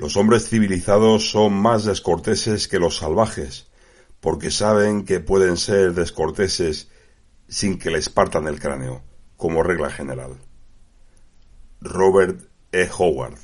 Los hombres civilizados son más descorteses que los salvajes, porque saben que pueden ser descorteses sin que les partan el cráneo, como regla general. Robert E. Howard.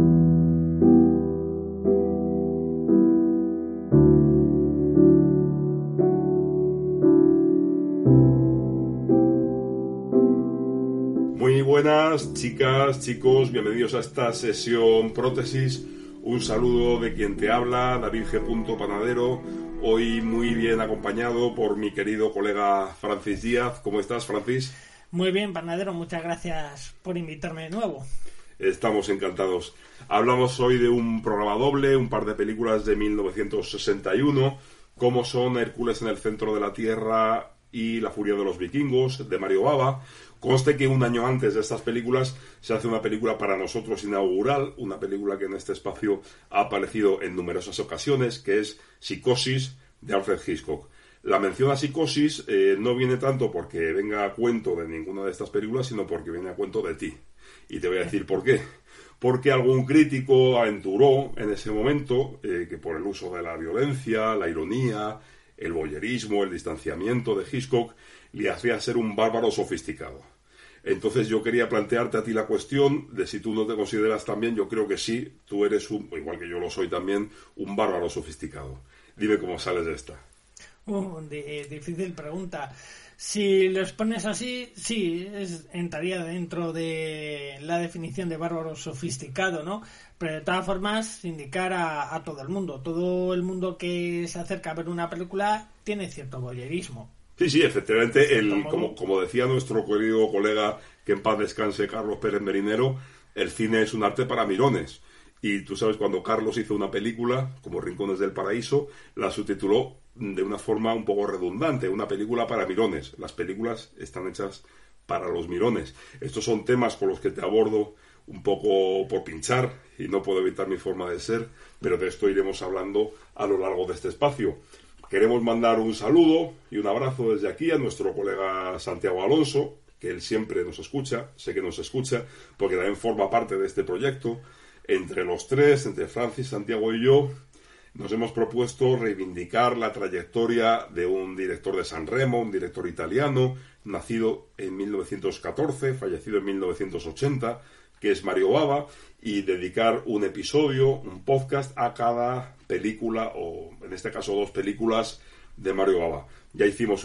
Muy buenas, chicas, chicos, bienvenidos a esta sesión Prótesis. Un saludo de quien te habla, David G. Panadero, hoy muy bien acompañado por mi querido colega Francis Díaz. ¿Cómo estás, Francis? Muy bien, Panadero, muchas gracias por invitarme de nuevo. Estamos encantados. Hablamos hoy de un programa doble, un par de películas de 1961, como son Hércules en el centro de la Tierra y La furia de los vikingos, de Mario Bava. Conste que un año antes de estas películas se hace una película para nosotros inaugural, una película que en este espacio ha aparecido en numerosas ocasiones, que es Psicosis, de Alfred Hitchcock. La mención a Psicosis no viene tanto porque venga a cuento de ninguna de estas películas, sino porque viene a cuento de ti. Y te voy a decir por qué. Porque algún crítico aventuró en ese momento que por el uso de la violencia, la ironía, el voyerismo, el distanciamiento de Hitchcock, le hacía ser un bárbaro sofisticado. Entonces yo quería plantearte a ti la cuestión de si tú no te consideras también, yo creo que sí, tú eres, igual que yo lo soy también, un bárbaro sofisticado. Dime cómo sales de esta. Difícil pregunta. Si lo expones así, sí, entraría dentro de la definición de bárbaro sofisticado, ¿no? Pero de todas formas, indicar a todo el mundo. Todo el mundo que se acerca a ver una película tiene cierto voyerismo. Sí, efectivamente, como decía nuestro querido colega, que en paz descanse, Carlos Pérez Merinero, el cine es un arte para mirones. Y tú sabes, cuando Carlos hizo una película, como Rincones del Paraíso, la subtituló de una forma un poco redundante, una película para mirones. Las películas están hechas para los mirones. Estos son temas con los que te abordo un poco por pinchar, y no puedo evitar mi forma de ser, pero de esto iremos hablando a lo largo de este espacio. Queremos mandar un saludo y un abrazo desde aquí a nuestro colega Santiago Alonso, que él siempre nos escucha, sé que nos escucha, porque también forma parte de este proyecto. Entre los tres, entre Francis, Santiago y yo, nos hemos propuesto reivindicar la trayectoria de un director de San Remo, un director italiano, nacido en 1914, fallecido en 1980, que es Mario Bava, y dedicar un episodio, un podcast a cada película, o en este caso 2 películas de Mario Bava. Ya hicimos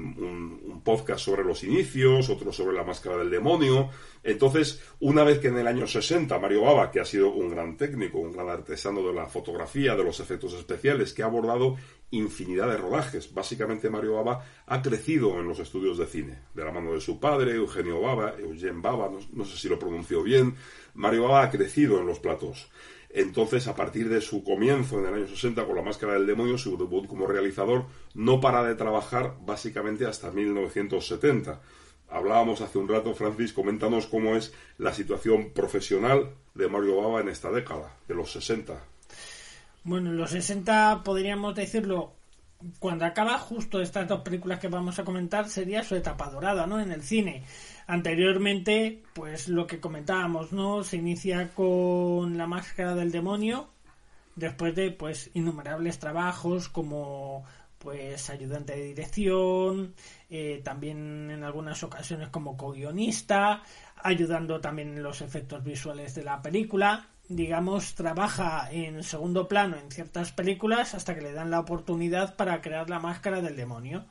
un podcast sobre los inicios, otro sobre La máscara del demonio. Entonces, una vez que en el año 60 Mario Bava, que ha sido un gran técnico, un gran artesano de la fotografía, de los efectos especiales, que ha abordado infinidad de rodajes, básicamente Mario Bava ha crecido en los estudios de cine, de la mano de su padre, Eugenio Bava, Eugene Bava, no sé si lo pronunció bien. Mario Bava ha crecido en los platós. Entonces, a partir de su comienzo en el año 60 con La máscara del demonio, su debut como realizador, no para de trabajar básicamente hasta 1970. Hablábamos hace un rato, Francis, coméntanos cómo es la situación profesional de Mario Bava en esta década, de los 60. Bueno, en los 60 podríamos decirlo, cuando acaba justo estas 2 películas que vamos a comentar, sería su etapa dorada, ¿no?, en el cine. Anteriormente, pues lo que comentábamos, ¿no?, se inicia con La máscara del demonio, después de pues innumerables trabajos como pues ayudante de dirección, también en algunas ocasiones como co-guionista, ayudando también en los efectos visuales de la película. Digamos, trabaja en segundo plano en ciertas películas hasta que le dan la oportunidad para crear La máscara del demonio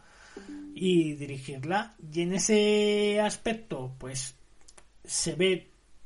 y dirigirla. Y en ese aspecto, pues, se ve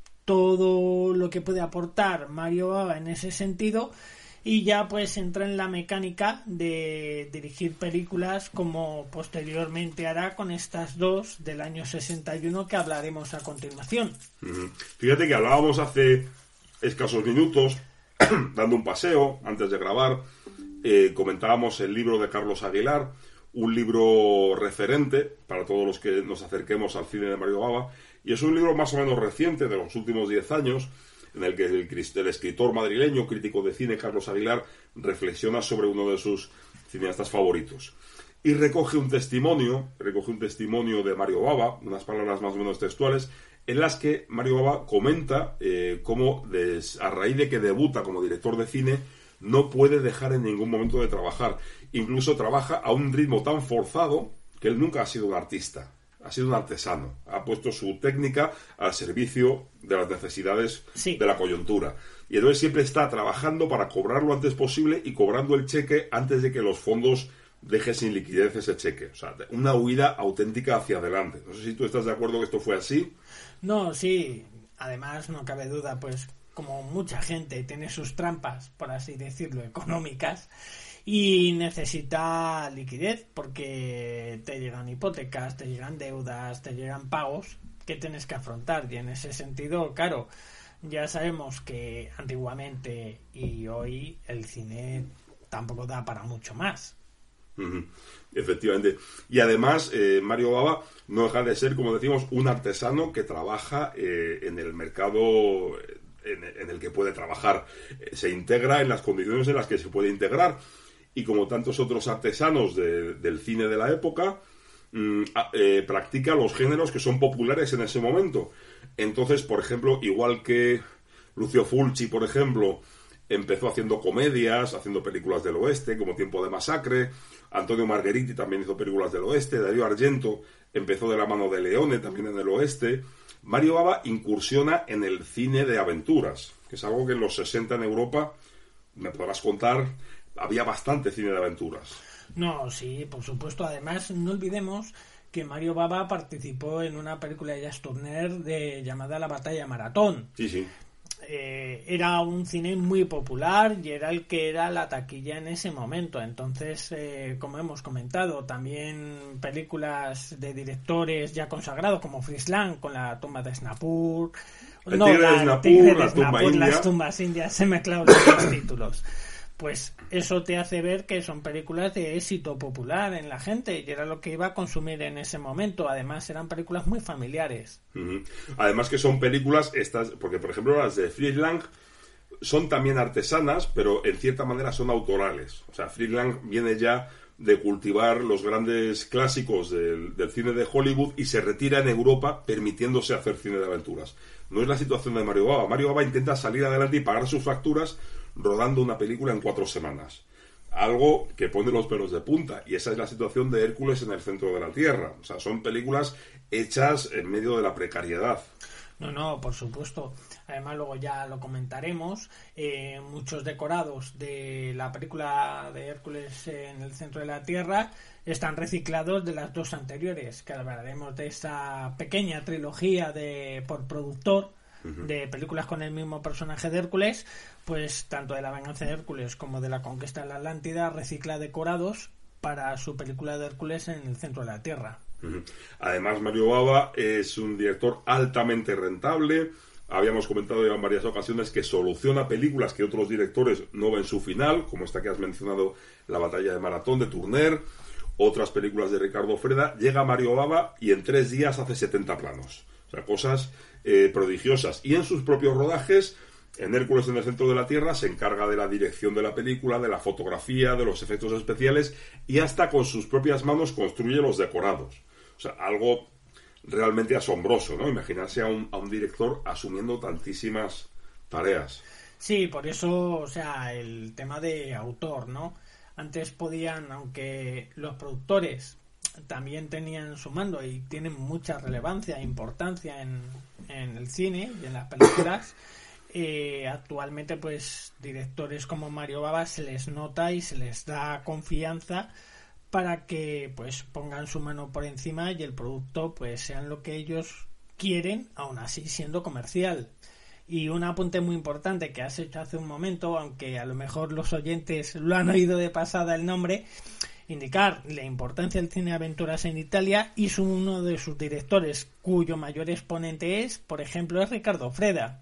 todo lo que puede aportar Mario Bava en ese sentido, y ya pues entra en la mecánica de dirigir películas como posteriormente hará con estas 2 del año 61 que hablaremos a continuación. Fíjate que hablábamos hace escasos minutos, dando un paseo antes de grabar, comentábamos el libro de Carlos Aguilar, un libro referente para todos los que nos acerquemos al cine de Mario Bava, y es un libro más o menos reciente, de los últimos 10 años, en el que el escritor madrileño, crítico de cine, Carlos Aguilar, reflexiona sobre uno de sus cineastas favoritos. Y recoge un testimonio de Mario Bava, unas palabras más o menos textuales, en las que Mario Bava comenta cómo a raíz de que debuta como director de cine no puede dejar en ningún momento de trabajar. Incluso trabaja a un ritmo tan forzado que él nunca ha sido un artista, ha sido un artesano. Ha puesto su técnica al servicio de las necesidades de la coyuntura. Y entonces siempre está trabajando para cobrar lo antes posible y cobrando el cheque antes de que los fondos dejen sin liquidez ese cheque. O sea, una huida auténtica hacia adelante. No sé si tú estás de acuerdo que esto fue así. No, sí. Además, no cabe duda, pues como mucha gente tiene sus trampas, por así decirlo, económicas, y necesita liquidez porque te llegan hipotecas, te llegan deudas, te llegan pagos que tienes que afrontar. Y en ese sentido, claro, ya sabemos que antiguamente y hoy el cine tampoco da para mucho más. Efectivamente. Y además, Mario Bava no deja de ser, como decimos, un artesano que trabaja en el mercado en el que puede trabajar. Se integra en las condiciones en las que se puede integrar. Y como tantos otros artesanos del cine de la época, practica los géneros que son populares en ese momento. Entonces, por ejemplo, igual que Lucio Fulci, por ejemplo, empezó haciendo comedias, haciendo películas del oeste, como Tiempo de Masacre. Antonio Margheriti también hizo películas del oeste. Dario Argento empezó de la mano de Leone, también en el oeste. Mario Bava incursiona en el cine de aventuras, que es algo que en los 60 en Europa, me podrás contar, había bastante cine de aventuras. No, sí, por supuesto. Además, no olvidemos que Mario Bava participó en una película de Jacques Tourneur llamada La Batalla Maratón. Sí, sí. Era un cine muy popular y era el que era la taquilla en ese momento. Entonces, como hemos comentado, también películas de directores ya consagrados como Fritz Lang con La tumba de Snapur, El tigre de Snapur, las tumbas indias, se me clavan los títulos. Pues eso te hace ver que son películas de éxito popular en la gente y era lo que iba a consumir en ese momento. Además, eran películas muy familiares. Además que son películas estas, porque por ejemplo las de Fritz Lang son también artesanas, pero en cierta manera son autorales. O sea, Fritz Lang viene ya de cultivar los grandes clásicos del cine de Hollywood y se retira en Europa permitiéndose hacer cine de aventuras. No es la situación de Mario Bava. Mario Bava intenta salir adelante y pagar sus facturas rodando una película en 4 semanas. Algo que pone los pelos de punta. Y esa es la situación de Hércules en el centro de la Tierra. O sea, son películas hechas en medio de la precariedad. No, por supuesto. Además, luego ya lo comentaremos. Muchos decorados de la película de Hércules en el centro de la Tierra están reciclados de las 2 anteriores, que hablaremos de esa pequeña trilogía por productor de películas con el mismo personaje de Hércules. Pues tanto de La venganza de Hércules como de La conquista de la Atlántida recicla decorados para su película de Hércules en el centro de la Tierra. Además, Mario Bava es un director altamente rentable. Habíamos comentado ya en varias ocasiones que soluciona películas que otros directores no ven su final, como esta que has mencionado, La batalla de Maratón de Tourneur, otras películas de Ricardo Freda. Llega Mario Bava y en 3 días hace 70 planos. O sea, cosas prodigiosas. Y en sus propios rodajes, en Hércules en el centro de la Tierra, se encarga de la dirección de la película, de la fotografía, de los efectos especiales y hasta con sus propias manos construye los decorados. O sea, algo realmente asombroso, ¿no? Imaginarse a un director asumiendo tantísimas tareas. Sí, por eso, o sea, el tema de autor, ¿no? Antes podían, aunque los productores también tenían su mando y tienen mucha relevancia e importancia en el cine y en las películas, actualmente pues directores como Mario Bava se les nota y se les da confianza para que pues pongan su mano por encima y el producto pues sean lo que ellos quieren, aún así siendo comercial. Y un apunte muy importante que has hecho hace un momento, aunque a lo mejor los oyentes lo han oído de pasada el nombre, indicar la importancia del cine de aventuras en Italia y uno de sus directores cuyo mayor exponente es, por ejemplo, es Ricardo Freda,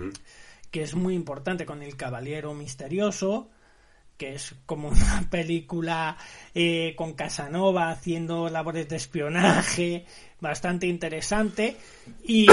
que es muy importante con El Caballero Misterioso, que es como una película con Casanova haciendo labores de espionaje, bastante interesante, y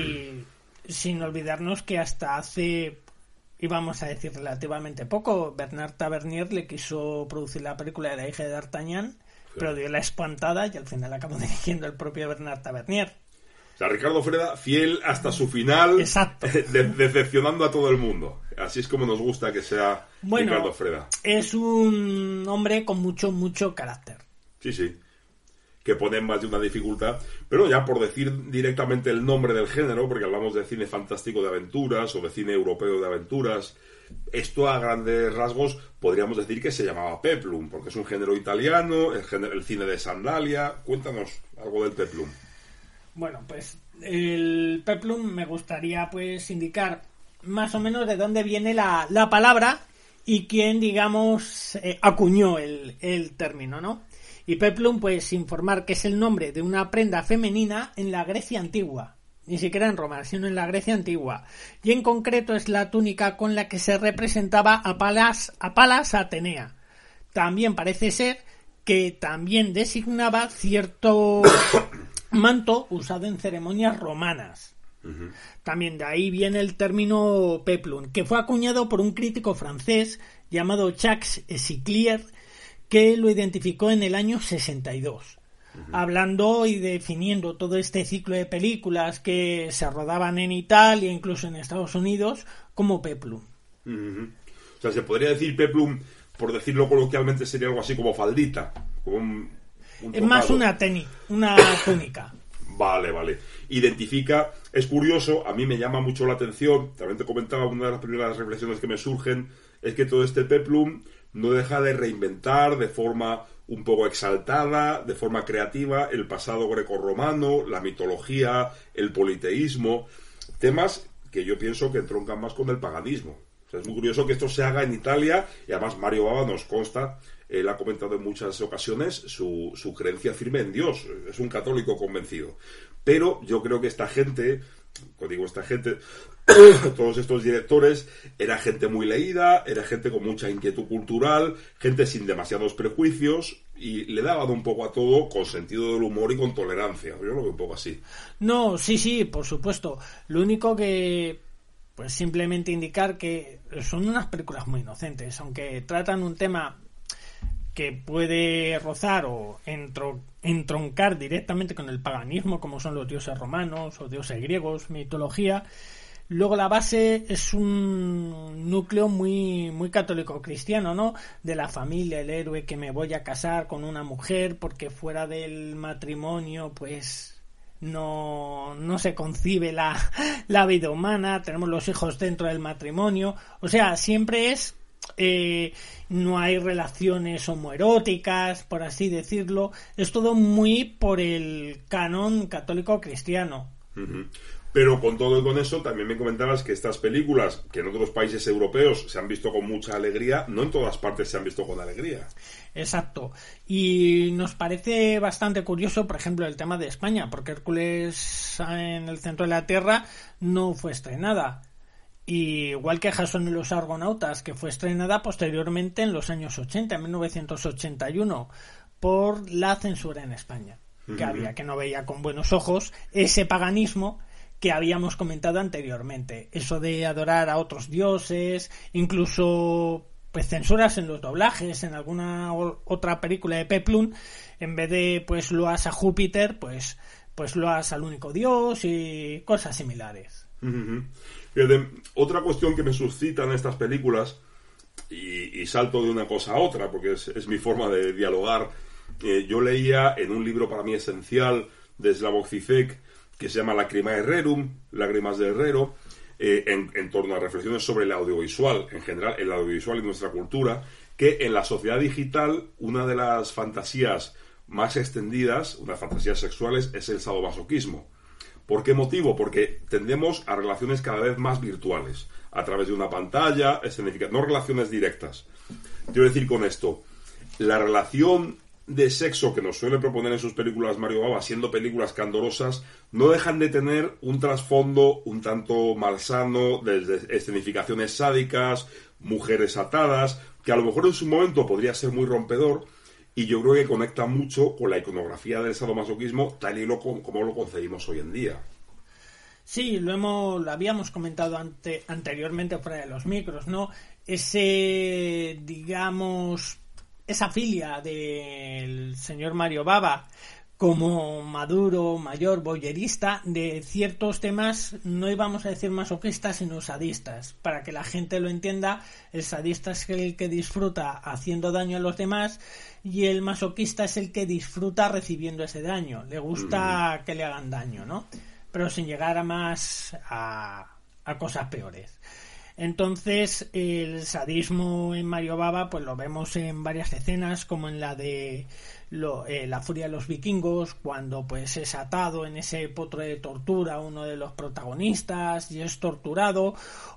sin olvidarnos que hasta hace, íbamos a decir relativamente poco, Bernard Tavernier le quiso producir la película de La hija de D'Artagnan, pero dio la espantada y al final acabó dirigiendo el propio Bernard Tavernier. O sea, Ricardo Freda, fiel hasta su final, exacto, decepcionando a todo el mundo. Así es como nos gusta que sea Ricardo Freda. Es un hombre con mucho carácter. Sí. Que pone más de una dificultad. Pero ya por decir directamente el nombre del género, porque hablamos de cine fantástico de aventuras o de cine europeo de aventuras, esto a grandes rasgos podríamos decir que se llamaba Peplum, porque es un género italiano, el cine de Sandalia. Cuéntanos algo del Peplum. Bueno, pues el Peplum me gustaría pues indicar más o menos de dónde viene la palabra y quién, digamos, acuñó el término, ¿no? Y Peplum, pues informar que es el nombre de una prenda femenina en la Grecia antigua, ni siquiera en Roma, sino en la Grecia antigua, y en concreto es la túnica con la que se representaba a Palas Atenea. También parece ser que también designaba cierto manto usado en ceremonias romanas. Uh-huh. También de ahí viene el término Peplum, que fue acuñado por un crítico francés llamado Jacques Siclier, que lo identificó en el año 62, hablando y definiendo todo este ciclo de películas que se rodaban en Italia, incluso en Estados Unidos, como Peplum. O sea, se podría decir Peplum, por decirlo coloquialmente, sería algo así como faldita, como un es más una túnica. Vale. Identifica, es curioso, a mí me llama mucho la atención, también te comentaba, una de las primeras reflexiones que me surgen, es que todo este Peplum no deja de reinventar de forma un poco exaltada, de forma creativa, el pasado grecorromano, la mitología, el politeísmo, temas que yo pienso que entroncan más con el paganismo. O sea, es muy curioso que esto se haga en Italia, y además Mario Bava nos consta, él ha comentado en muchas ocasiones su creencia firme en Dios, es un católico convencido. Pero yo creo que esta gente, todos estos directores, era gente muy leída, era gente con mucha inquietud cultural, gente sin demasiados prejuicios, y le daban un poco a todo con sentido del humor y con tolerancia. Yo lo veo un poco así. No, sí, por supuesto. Lo único que, pues simplemente indicar que son unas películas muy inocentes, aunque tratan un tema que puede rozar o entroncar directamente con el paganismo, como son los dioses romanos o dioses griegos, mitología. Luego la base es un núcleo muy católico cristiano, ¿no? De la familia, el héroe que me voy a casar con una mujer porque fuera del matrimonio pues no se concibe la vida humana, tenemos los hijos dentro del matrimonio, o sea, siempre es no hay relaciones homoeróticas, por así decirlo, es todo muy por el canon católico cristiano. Uh-huh. Pero con todo y con eso, también me comentabas que estas películas, que en otros países europeos se han visto con mucha alegría, no en todas partes se han visto con alegría. Exacto. Y nos parece bastante curioso, por ejemplo, el tema de España, porque Hércules en el centro de la Tierra no fue estrenada. Y igual que Jason y los Argonautas, que fue estrenada posteriormente en los años 80, en 1981, por la censura en España. Uh-huh. Que había, que no veía con buenos ojos ese paganismo que habíamos comentado anteriormente. Eso de adorar a otros dioses, incluso pues censuras en los doblajes, en alguna otra película de Peplum, en vez de pues loas a Júpiter, pues loas al único dios y cosas similares. Uh-huh. Fíjate, otra cuestión que me suscitan estas películas, y salto de una cosa a otra, porque es mi forma de dialogar, yo leía en un libro para mí esencial de Slavoj Zizek, que se llama Lacrimae Rerum, Lágrimas de Herrero, en torno a reflexiones sobre el audiovisual, en general, el audiovisual y nuestra cultura, que en la sociedad digital una de las fantasías más extendidas, unas fantasías sexuales, es el sadomasoquismo. ¿Por qué motivo? Porque tendemos a relaciones cada vez más virtuales, a través de una pantalla, no relaciones directas. Quiero decir con esto, la relación de sexo que nos suele proponer en sus películas Mario Bava, siendo películas candorosas, no dejan de tener un trasfondo un tanto malsano, desde escenificaciones sádicas, mujeres atadas, que a lo mejor en su momento podría ser muy rompedor, y yo creo que conecta mucho con la iconografía del sadomasoquismo tal y como lo concebimos hoy en día. Sí, lo habíamos comentado anteriormente fuera de los micros, ¿no? Esa filia del señor Mario Bava como maduro, mayor, voyerista, de ciertos temas, no íbamos a decir masoquistas, sino sadistas. Para que la gente lo entienda, el sadista es el que disfruta haciendo daño a los demás y el masoquista es el que disfruta recibiendo ese daño. Le gusta que le hagan daño, ¿no? Pero sin llegar a más a cosas peores. Entonces, el sadismo en Mario Bava pues lo vemos en varias escenas, como en la de la furia de los vikingos, cuando pues es atado en ese potro de tortura uno de los protagonistas y es torturado,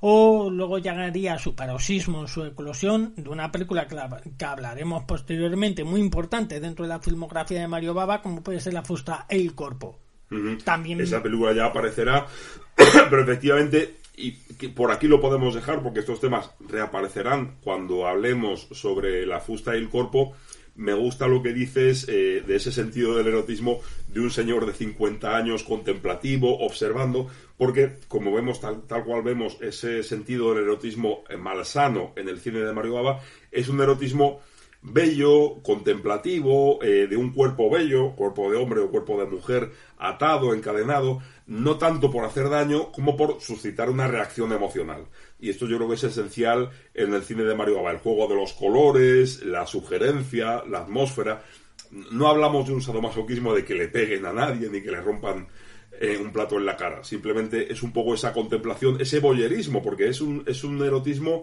o luego llegaría a su paroxismo, su eclosión, de una película que hablaremos posteriormente, muy importante dentro de la filmografía de Mario Bava, como puede ser La fusta e il corpo. También esa película ya aparecerá, pero efectivamente, y que por aquí lo podemos dejar porque estos temas reaparecerán cuando hablemos sobre La fusta e il corpo. Me gusta lo que dices de ese sentido del erotismo de un señor de 50 años contemplativo, observando, porque como vemos, tal cual vemos ese sentido del erotismo malsano en el cine de Mario Bava, es un erotismo bello, contemplativo, de un cuerpo bello, cuerpo de hombre o cuerpo de mujer, atado, encadenado, no tanto por hacer daño como por suscitar una reacción emocional. Y esto yo creo que es esencial en el cine de Mario Bava, el juego de los colores, la sugerencia, la atmósfera. No hablamos de un sadomasoquismo de que le peguen a nadie ni que le rompan un plato en la cara. Simplemente es un poco esa contemplación, ese voyerismo, porque es un erotismo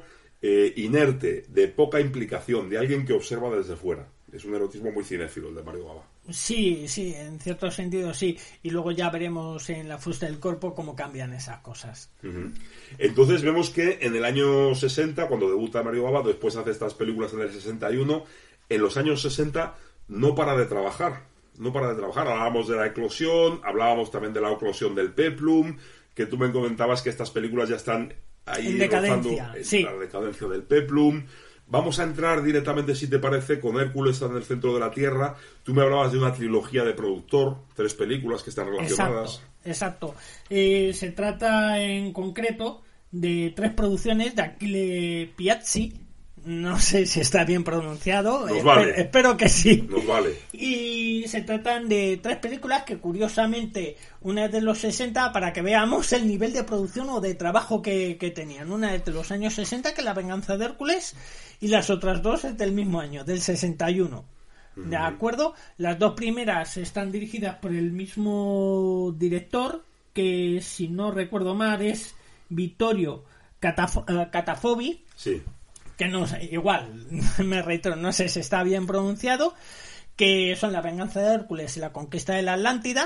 inerte, de poca implicación, de alguien que observa desde fuera. Es un erotismo muy cinéfilo el de Mario Bava. Sí, en cierto sentido sí. Y luego ya veremos en La fusta del corpo cómo cambian esas cosas. Entonces vemos que en el año 60, cuando debuta Mario Bava, después hace estas películas en el 61, en los años 60 no para de trabajar. Hablábamos de la eclosión, hablábamos también de la eclosión del peplum, que tú me comentabas que estas películas ya están ahí en decadencia, rozando sí. La decadencia del peplum. Vamos a entrar directamente, si te parece, con Hércules en el centro de la Tierra. Tú me hablabas de una trilogía de productor, 3 películas que están relacionadas. Exacto. Se trata en concreto de 3 producciones de Achille Piazzi. No sé si está bien pronunciado. Espero que sí. Nos vale. Y se tratan de 3 películas que, curiosamente, una es de los 60, para que veamos el nivel de producción o de trabajo que tenían. Una es de los años 60, que es La venganza de Hércules, y las otras 2 es del mismo año, del 61. ¿De acuerdo? Las 2 primeras están dirigidas por el mismo director, que, si no recuerdo mal, es Vittorio Catafobi. Sí. Que no sé, igual, me reitero, no sé si está bien pronunciado, que son La venganza de Hércules y La conquista de la Atlántida.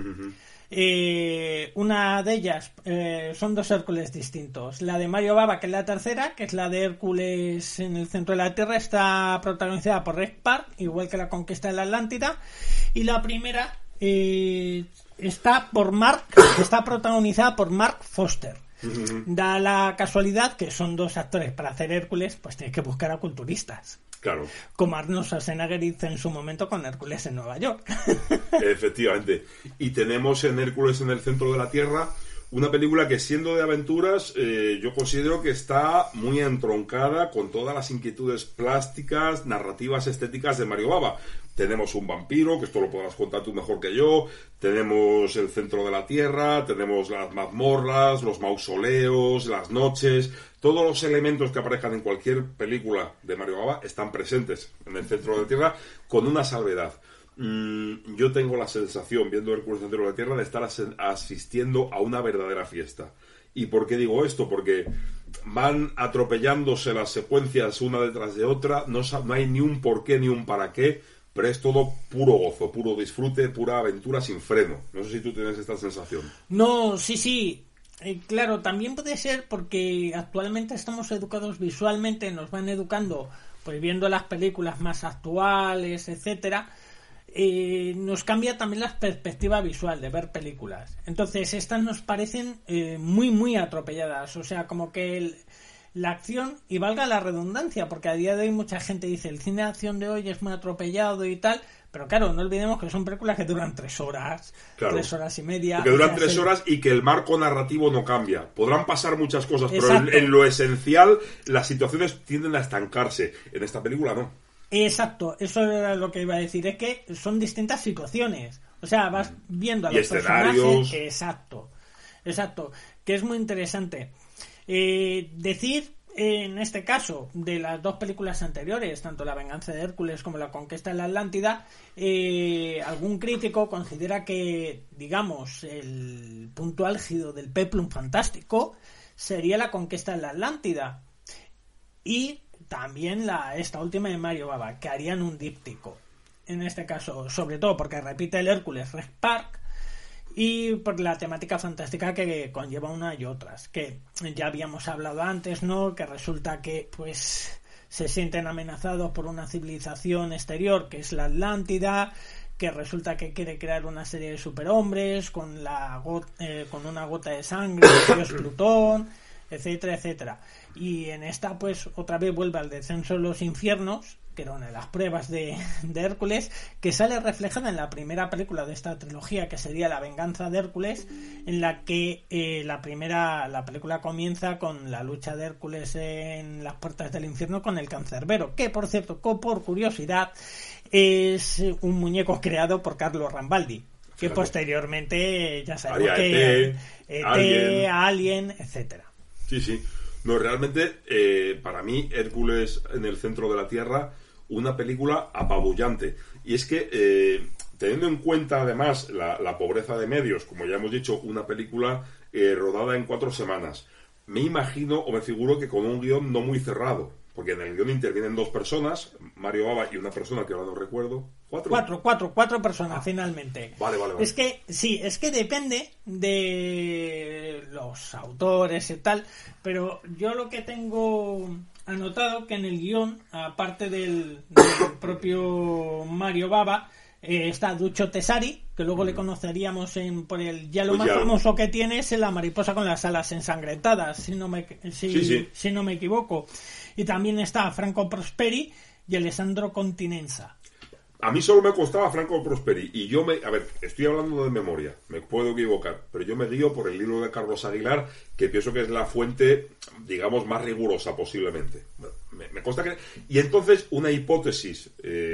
Una de ellas son 2 Hércules distintos. La de Mario Bava, que es la tercera, que es la de Hércules en el centro de la Tierra, está protagonizada por Ray Park, igual que La conquista de la Atlántida. Y la primera está protagonizada por Mark Foster. Da la casualidad que son 2 actores. Para hacer Hércules pues tienes que buscar a culturistas, claro, como Arnold Schwarzenegger hizo en su momento con Hércules en Nueva York. Efectivamente. Y tenemos en Hércules en el centro de la Tierra una película que, siendo de aventuras, yo considero que está muy entroncada con todas las inquietudes plásticas, narrativas, estéticas de Mario Bava. Tenemos un vampiro, que esto lo podrás contar tú mejor que yo, tenemos el centro de la Tierra, tenemos las mazmorras, los mausoleos, las noches. Todos los elementos que aparezcan en cualquier película de Mario Bava están presentes en el centro de la Tierra, con una salvedad. Yo tengo la sensación, viendo Hércules en el centro de la Tierra, de estar asistiendo a una verdadera fiesta. ¿Y por qué digo esto? Porque van atropellándose las secuencias una detrás de otra, no hay ni un por qué ni un para qué, pero es todo puro gozo, puro disfrute, pura aventura sin freno. No sé si tú tienes esta sensación. No, sí. Claro, también puede ser porque actualmente estamos educados visualmente, nos van educando pues viendo las películas más actuales, etcétera. Nos cambia también la perspectiva visual de ver películas. Entonces estas nos parecen muy atropelladas, o sea, como que la acción, y valga la redundancia, porque a día de hoy mucha gente dice el cine de acción de hoy es muy atropellado y tal, pero claro, no olvidemos que son películas que duran 3 horas, claro, 3 horas y media. Que duran 3 horas y que el marco narrativo no cambia. Podrán pasar muchas cosas, pero en lo esencial las situaciones tienden a estancarse. En esta película no. Exacto, eso era lo que iba a decir, es que son distintas situaciones. O sea, vas viendo a los personajes. Exacto, que es muy interesante. Decir, en este caso, de las dos películas anteriores, tanto La venganza de Hércules como La conquista de la Atlántida, algún crítico considera que, digamos, el punto álgido del peplum fantástico sería La conquista de la Atlántida y también esta última de Mario Bava, que harían un díptico. En este caso, sobre todo porque repite el Hércules Red Park y por la temática fantástica que conlleva una y otras, que ya habíamos hablado antes, ¿no? Que resulta que pues se sienten amenazados por una civilización exterior que es la Atlántida, que resulta que quiere crear una serie de superhombres con con una gota de sangre, Dios Plutón, etcétera, etcétera. Y en esta pues otra vez vuelve al descenso de los infiernos, que era una de las pruebas de Hércules, que sale reflejada en la primera película de esta trilogía, que sería La venganza de Hércules, en la que la película comienza con la lucha de Hércules en las puertas del infierno con el Cancerbero, que por cierto, por curiosidad, es un muñeco creado por Carlo Rambaldi, que posteriormente ya sabemos que ET, Alien, etcétera. Sí. No, realmente, para mí, Hércules en el centro de la Tierra, una película apabullante. Y es que, teniendo en cuenta, además, la pobreza de medios, como ya hemos dicho, una película rodada en 4 semanas, me imagino o me figuro que con un guión no muy cerrado, porque en el guión intervienen 2 personas, Mario Bava y una persona que ahora no recuerdo. Cuatro personas finalmente. Vale. Es que depende de los autores y tal, pero yo lo que tengo anotado que en el guión, aparte del propio Mario Bava, está Duccio Tesari, que luego le conoceríamos por el ya lo más famoso que tiene es La mariposa con las alas ensangrentadas, si no me equivoco. Y también está Franco Prosperi y Alessandro Continenza. A mí solo me costaba Franco Prosperi y a ver, estoy hablando de memoria, me puedo equivocar, pero yo me guío por el libro de Carlos Aguilar, que pienso que es la fuente, digamos, más rigurosa posiblemente. Me consta que... Y entonces una hipótesis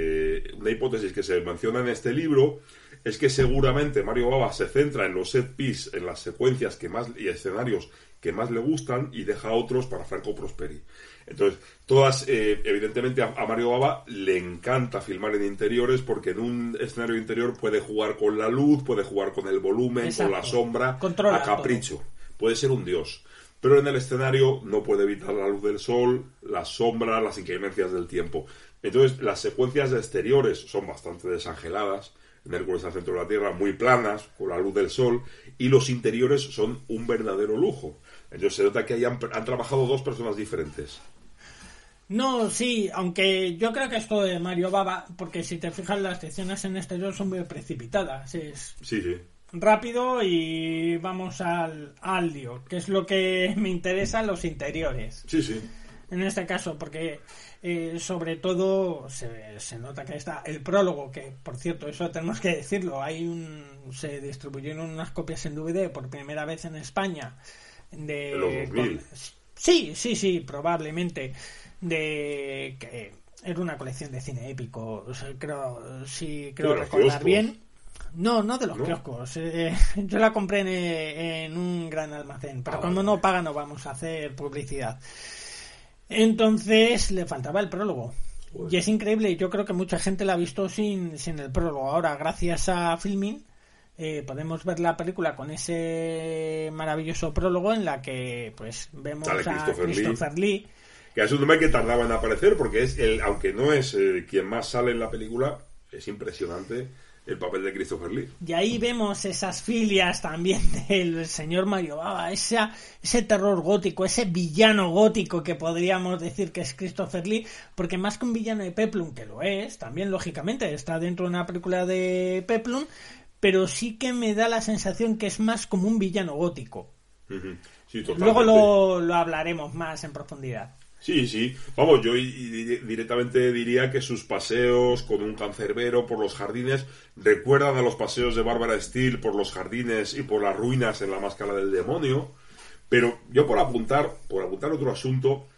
que se menciona en este libro es que seguramente Mario Bava se centra en los set piece, en las secuencias y escenarios que más le gustan y deja otros para Franco Prosperi. Entonces, todas, evidentemente a Mario Bava le encanta filmar en interiores porque en un escenario interior puede jugar con la luz, puede jugar con el volumen, exacto, con la sombra, controla a capricho. Todo. Puede ser un dios. Pero en el escenario no puede evitar la luz del sol, la sombra, las inclemencias del tiempo. Entonces, las secuencias de exteriores son bastante desangeladas, en Hércules al centro de la Tierra, muy planas, con la luz del sol, y los interiores son un verdadero lujo. Entonces se nota que han trabajado 2 personas diferentes. No, sí, aunque yo creo que esto de Mario Bava, porque si te fijas las escenas en exterior son muy precipitadas, Sí. Rápido y vamos al lío, que es lo que me interesa, los interiores. Sí. En este caso, porque sobre todo se nota que está el prólogo, que por cierto, eso tenemos que decirlo, se distribuyeron unas copias en DVD por primera vez en España. ¿En los 2000? Sí, probablemente. Que era una colección de cine épico, o sea, creo recordar kioscos bien. No de los kioscos. Yo la compré en un gran almacén, pero cuando no paga no vamos a hacer publicidad. Entonces le faltaba el prólogo. Y es increíble, yo creo que mucha gente la ha visto sin el prólogo. Ahora, gracias a Filmin, podemos ver la película con ese maravilloso prólogo en la que pues vemos a Christopher Lee. Que es un hombre que tardaba en aparecer porque aunque no es quien más sale en la película, es impresionante el papel de Christopher Lee. Y ahí vemos esas filias también del señor Mario Bava, ese terror gótico, ese villano gótico que podríamos decir que es Christopher Lee, porque más que un villano de Peplum, que lo es, también lógicamente está dentro de una película de Peplum, pero sí que me da la sensación que es más como un villano gótico. Sí, totalmente. Luego lo hablaremos más en profundidad. Sí. Vamos, yo directamente diría que sus paseos con un cancerbero por los jardines recuerdan a los paseos de Bárbara Steele por los jardines y por las ruinas en La máscara del demonio. Pero yo por apuntar otro asunto,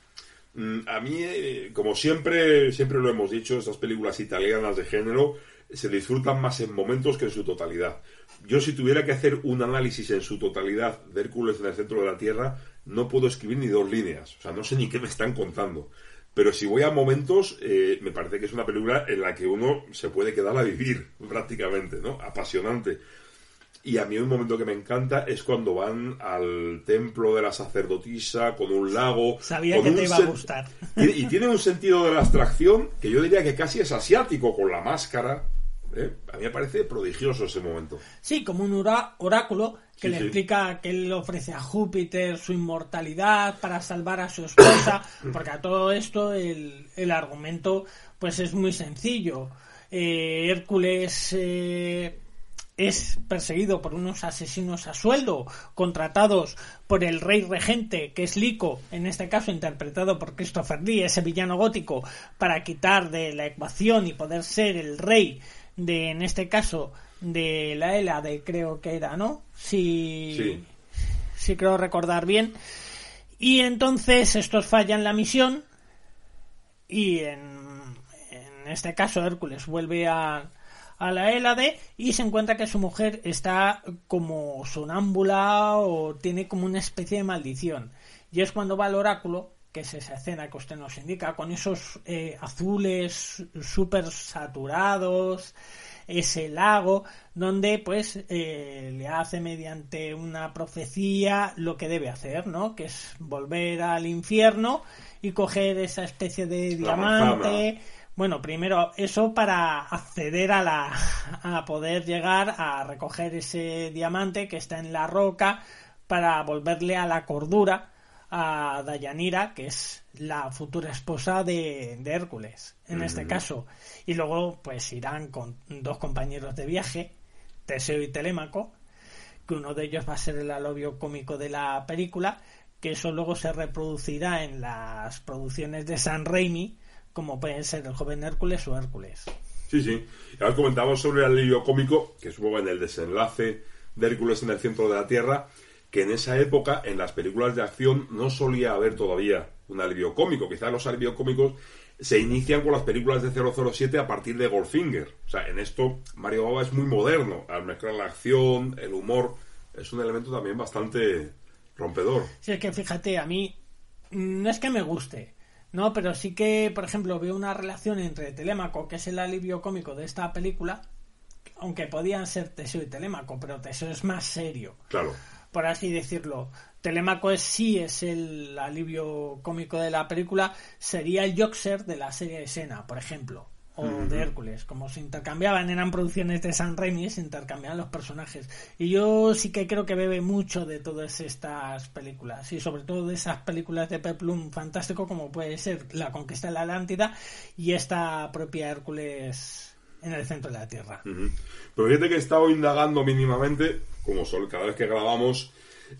A mí, como siempre lo hemos dicho, estas películas italianas de género se disfrutan más en momentos que en su totalidad. Yo, si tuviera que hacer un análisis en su totalidad de Hércules en el centro de la Tierra, no puedo escribir ni 2 líneas. O sea, no sé ni qué me están contando. Pero si voy a momentos, me parece que es una película en la que uno se puede quedar a vivir, prácticamente, ¿no? Apasionante. Y a mí un momento que me encanta es cuando van al templo de la sacerdotisa con un lago. Sabía con que te iba a gustar. Y tiene un sentido de la abstracción que yo diría que casi es asiático, con la máscara. A mí me parece prodigioso ese momento. Sí, como un oráculo que le explica que él ofrece a Júpiter su inmortalidad para salvar a su esposa, porque a todo esto el argumento pues es muy sencillo. Hércules es perseguido por unos asesinos a sueldo contratados por el rey regente, que es Lico, en este caso interpretado por Christopher Lee, ese villano gótico, para quitar de la ecuación y poder ser el rey de, en este caso, de la Hélade, creo que era, ¿no? Sí, creo recordar bien. Y entonces estos fallan la misión y en este caso Hércules vuelve a la Hélade y se encuentra que su mujer está como sonámbula o tiene como una especie de maldición. Y es cuando va al oráculo, que es esa escena que usted nos indica, con esos azules súper saturados, ese lago, donde pues le hace mediante una profecía lo que debe hacer, ¿no? Que es volver al infierno y coger esa especie de diamante. Bueno, primero eso para acceder a poder llegar a recoger ese diamante que está en la roca para volverle a la cordura a Deianira, que es la futura esposa de Hércules, en este caso. Y luego pues irán con 2 compañeros de viaje, Teseo y Telémaco, que uno de ellos va a ser el alivio cómico de la película, que eso luego se reproducirá en las producciones de Sam Raimi, como pueden ser El joven Hércules o Hércules. Sí. Ahora comentamos sobre el alivio cómico, que supongo en el desenlace de Hércules en el centro de la Tierra, que en esa época, en las películas de acción, no solía haber todavía un alivio cómico. Quizás los alivios cómicos se inician con las películas de 007 a partir de Goldfinger. O sea, en esto Mario Bava es muy moderno. Al mezclar la acción, el humor, es un elemento también bastante rompedor. Sí, es que fíjate, a mí no es que me guste, no, pero sí que, por ejemplo, veo una relación entre Telémaco, que es el alivio cómico de esta película, aunque podían ser Teseo y Telémaco, pero Teseo es más serio. Claro. Por así decirlo. Telémaco sí es el alivio cómico de la película, sería el Joxer de la serie de Xena, por ejemplo, o de Hércules. Como se intercambiaban, eran producciones de Sam Raimi, se intercambiaban los personajes. Y yo sí que creo que bebe mucho de todas estas películas, y sobre todo de esas películas de Peplum fantástico, como puede ser La conquista de la Atlántida y esta propia Hércules en el centro de la Tierra. Pero fíjate que he estado indagando mínimamente, como cada vez que grabamos,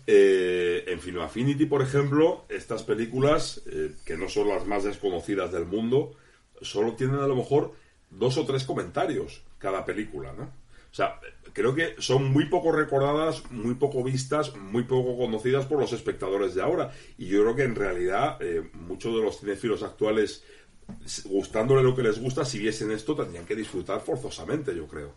en Film Affinity, por ejemplo, estas películas, que no son las más desconocidas del mundo, solo tienen a lo mejor 2 o 3 comentarios cada película, ¿no? O sea, creo que son muy poco recordadas, muy poco vistas, muy poco conocidas por los espectadores de ahora. Y yo creo que en realidad muchos de los cinéfilos actuales, gustándole lo que les gusta, si viesen esto, tendrían que disfrutar forzosamente, yo creo.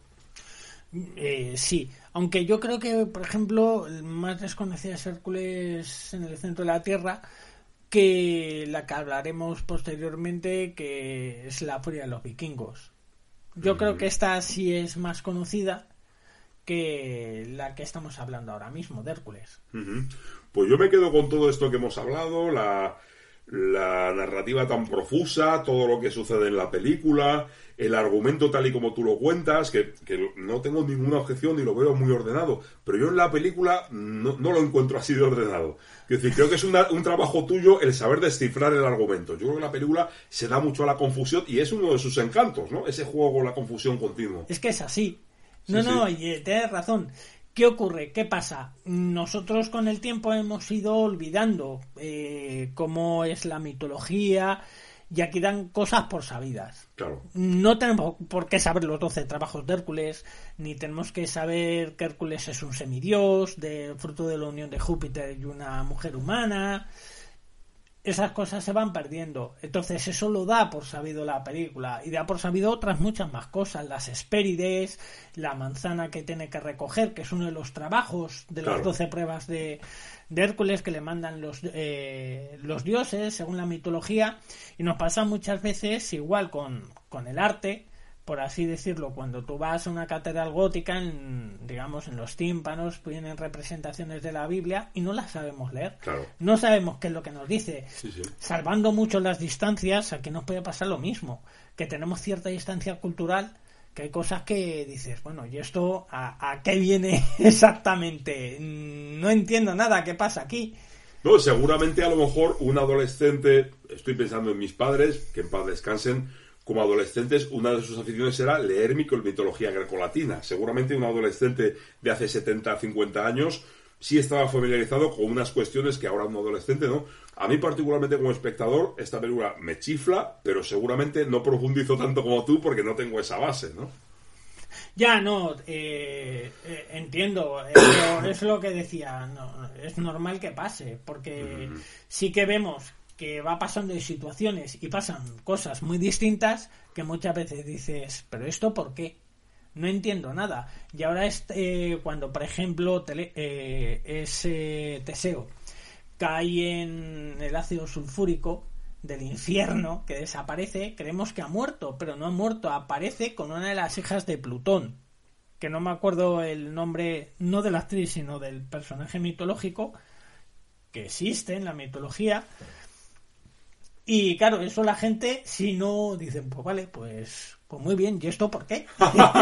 Sí, aunque yo creo que, por ejemplo, el más desconocido es Hércules en el centro de la Tierra, que la que hablaremos posteriormente, que es La furia de los vikingos. Yo creo que esta sí es más conocida que la que estamos hablando ahora mismo, de Hércules. Pues yo me quedo con todo esto que hemos hablado, la narrativa tan profusa, todo lo que sucede en la película, el argumento tal y como tú lo cuentas, que no tengo ninguna objeción y lo veo muy ordenado, pero yo en la película no lo encuentro así de ordenado. Es decir, creo que es un trabajo tuyo el saber descifrar el argumento. Yo creo que la película se da mucho a la confusión y es uno de sus encantos, ¿no? Ese juego con la confusión continua. Es que es así. No, y tienes razón. ¿Qué ocurre? ¿Qué pasa? Nosotros con el tiempo hemos ido olvidando cómo es la mitología y aquí dan cosas por sabidas. Claro. No tenemos por qué saber los 12 trabajos de Hércules, ni tenemos que saber que Hércules es un semidios, fruto de la unión de Júpiter y una mujer humana. esas cosas se van perdiendo. Entonces eso lo da por sabido la película, y da por sabido otras muchas más cosas, las Hespérides, la manzana que tiene que recoger, que es uno de los trabajos de las 12 pruebas de Hércules que le mandan los dioses según la mitología. Y nos pasa muchas veces igual con el arte, por así decirlo. Cuando tú vas a una catedral gótica, digamos en los tímpanos vienen representaciones de la Biblia y no las sabemos leer. Claro. No sabemos qué es lo que nos dice. Sí. Salvando mucho las distancias, aquí nos puede pasar lo mismo, que tenemos cierta distancia cultural, que hay cosas que dices, bueno, ¿y esto a qué viene exactamente? No entiendo nada, ¿qué pasa aquí? No, seguramente a lo mejor un adolescente, estoy pensando en mis padres, que en paz descansen, como adolescentes, una de sus aficiones era leer mitología grecolatina. Seguramente un adolescente de hace 70, 50 años sí estaba familiarizado con unas cuestiones que ahora un adolescente no. A mí particularmente como espectador, esta película me chifla, pero seguramente no profundizo tanto como tú porque no tengo esa base, ¿no? Ya, no, entiendo, pero es lo que decía, no, es normal que pase, porque sí que vemos que va pasando de situaciones y pasan cosas muy distintas que muchas veces dices, ¿pero esto por qué? No entiendo nada. Y ahora cuando, por ejemplo, Teseo cae en el ácido sulfúrico del infierno, que desaparece, creemos que ha muerto, pero no ha muerto, aparece con una de las hijas de Plutón, que no me acuerdo el nombre, no de la actriz, sino del personaje mitológico que existe en la mitología. Y claro, eso la gente, si no, dicen, pues vale, pues muy bien, ¿y esto por qué?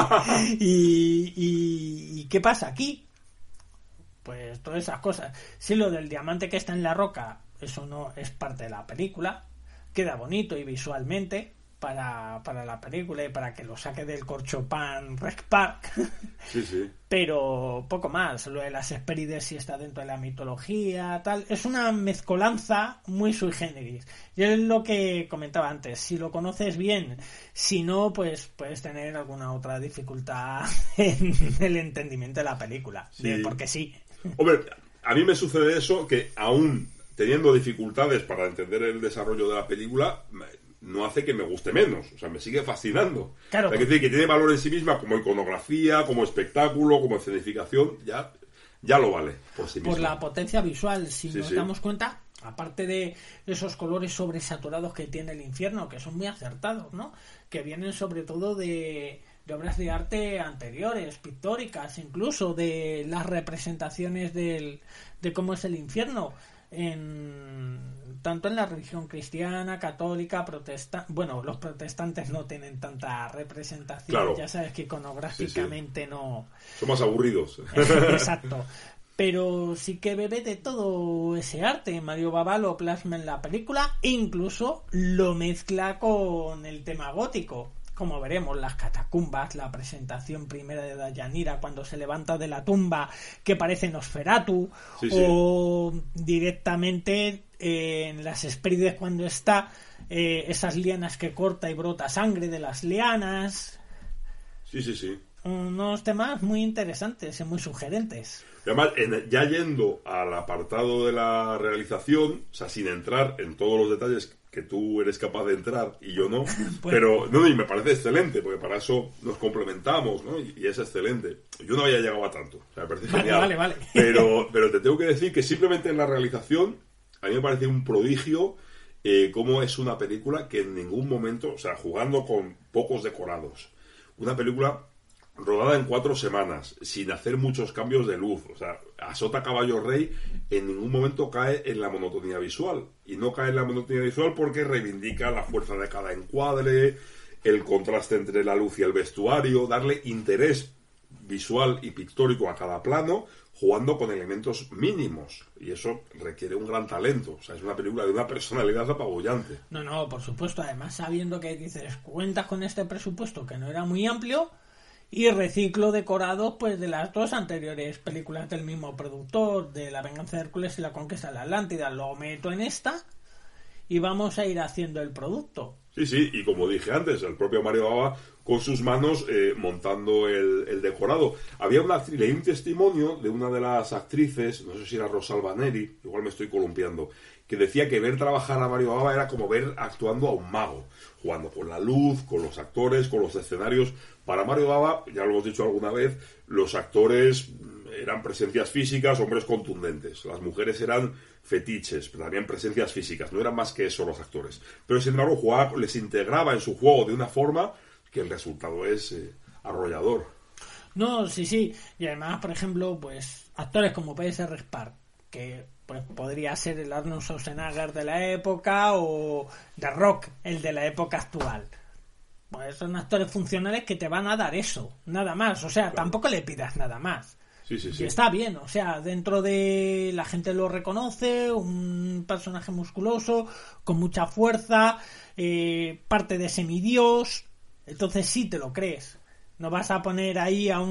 ¿Y qué pasa aquí? Pues todas esas cosas. Si lo del diamante que está en la roca, eso no es parte de la película, queda bonito y visualmente para la película y para que lo saque del corchopán Rec Park. Sí. Pero poco más. Lo de las Hespérides sí está dentro de la mitología, tal. Es una mezcolanza muy sui generis. Y es lo que comentaba antes. Si lo conoces bien, si no, pues puedes tener alguna otra dificultad en el entendimiento de la película. Sí. Porque sí. Hombre, a mí me sucede eso, que aún teniendo dificultades para entender el desarrollo de la película, no hace que me guste menos, o sea, me sigue fascinando. Claro, o sea, que tiene valor en sí misma como iconografía, como espectáculo, como escenificación, ya lo vale por sí misma. Por la potencia visual, si nos Sí. damos cuenta, aparte de esos colores sobresaturados que tiene el infierno, que son muy acertados, ¿no? Que vienen sobre todo de obras de arte anteriores, pictóricas, incluso de las representaciones de cómo es el infierno, tanto en la religión cristiana, católica, protestante. Bueno, los protestantes no tienen tanta representación, claro. Ya sabes que iconográficamente no... Son más aburridos. Exacto. Pero sí que bebe de todo ese arte. Mario Bava lo plasma en la película e incluso lo mezcla con el tema gótico. Como veremos, las catacumbas, la presentación primera de Dayanira cuando se levanta de la tumba, que parece Nosferatu, o directamente en las Hespérides cuando está esas lianas que corta y brota sangre de las lianas. Sí. Unos temas muy interesantes y muy sugerentes. Y además, ya yendo al apartado de la realización, o sea, sin entrar en todos los detalles que tú eres capaz de entrar y yo no, pero no, y me parece excelente, porque para eso nos complementamos, ¿no? Y es excelente. Yo no había llegado a tanto, o sea, me parece genial. Vale. Pero te tengo que decir que simplemente en la realización, a mí me parece un prodigio cómo es una película que en ningún momento, o sea, jugando con pocos decorados, una película rodada en 4 semanas, sin hacer muchos cambios de luz, o sea, a sota caballo rey, en ningún momento cae en la monotonía visual, y no cae en la monotonía visual porque reivindica la fuerza de cada encuadre, el contraste entre la luz y el vestuario, darle interés visual y pictórico a cada plano, jugando con elementos mínimos, y eso requiere un gran talento. O sea, es una película de una personalidad apabullante. No, por supuesto, además sabiendo que dices, cuentas con este presupuesto que no era muy amplio, y reciclo decorados pues de las 2 anteriores películas del mismo productor, de La venganza de Hércules y La conquista de la Atlántida. Lo meto en esta y vamos a ir haciendo el producto. Sí, sí, y como dije antes, el propio Mario Bava con sus manos montando el decorado. Leí un testimonio de una de las actrices, no sé si era Rosalba Neri, igual me estoy columpiando, que decía que ver trabajar a Mario Bava era como ver actuando a un mago, jugando con la luz, con los actores, con los escenarios. Para Mario Bava, ya lo hemos dicho alguna vez, los actores eran presencias físicas, hombres contundentes. Las mujeres eran fetiches, pero también presencias físicas. No eran más que eso los actores. Pero sin embargo les integraba en su juego de una forma que el resultado es arrollador. No, sí, sí. Y además, por ejemplo, pues actores como P.S.R. Spark, que pues podría ser el Arnold Schwarzenegger de la época, o The Rock, el de la época actual. Pues son actores funcionales que te van a dar eso, nada más. O sea, claro, tampoco le pidas nada más. Sí, sí, sí. Y está bien, o sea, dentro de la gente lo reconoce, un personaje musculoso, con mucha fuerza, parte de semidios, entonces sí te lo crees. No vas a poner ahí a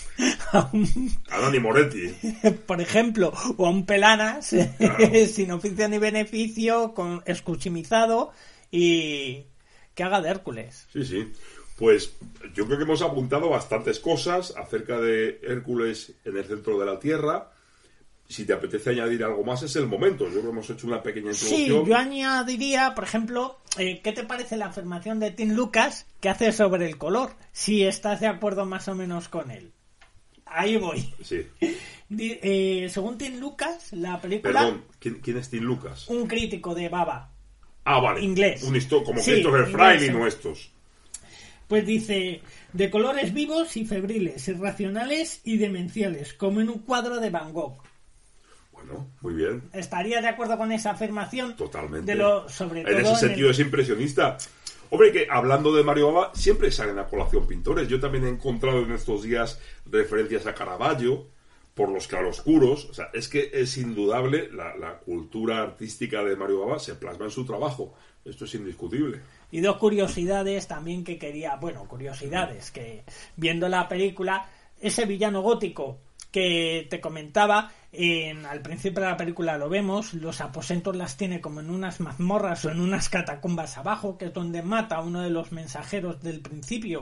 Dani Moretti, por ejemplo, o a un Pelanas, claro, sin oficio ni beneficio, escuchimizado, y que haga de Hércules. Sí, sí. Pues yo creo que hemos apuntado bastantes cosas acerca de Hércules en el centro de la Tierra. Si te apetece añadir algo más, es el momento. Yo creo que hemos hecho una pequeña introducción. Sí, yo añadiría, por ejemplo, ¿qué te parece la afirmación de Tim Lucas que hace sobre el color? Si estás de acuerdo más o menos con él. Ahí voy. Sí. Según Tim Lucas, la película... Perdón, ¿quién es Tim Lucas? Un crítico de Baba. Ah, vale. Inglés. Como sí, Christopher Fry o estos. Pues dice, de colores vivos y febriles, irracionales y demenciales, como en un cuadro de Van Gogh. Bueno, muy bien. ¿Estaría de acuerdo con esa afirmación? Totalmente. Sobre todo en ese sentido es impresionista. Hombre, que hablando de Mario Bava, siempre salen a colación pintores. Yo también he encontrado en estos días referencias a Caravaggio, por los claroscuros. O sea, es que es indudable, la cultura artística de Mario Bava se plasma en su trabajo. Esto es indiscutible. Y dos curiosidades también que que viendo la película, ese villano gótico que te comentaba, al principio de la película lo vemos, los aposentos las tiene como en unas mazmorras o en unas catacumbas abajo, que es donde mata a uno de los mensajeros del principio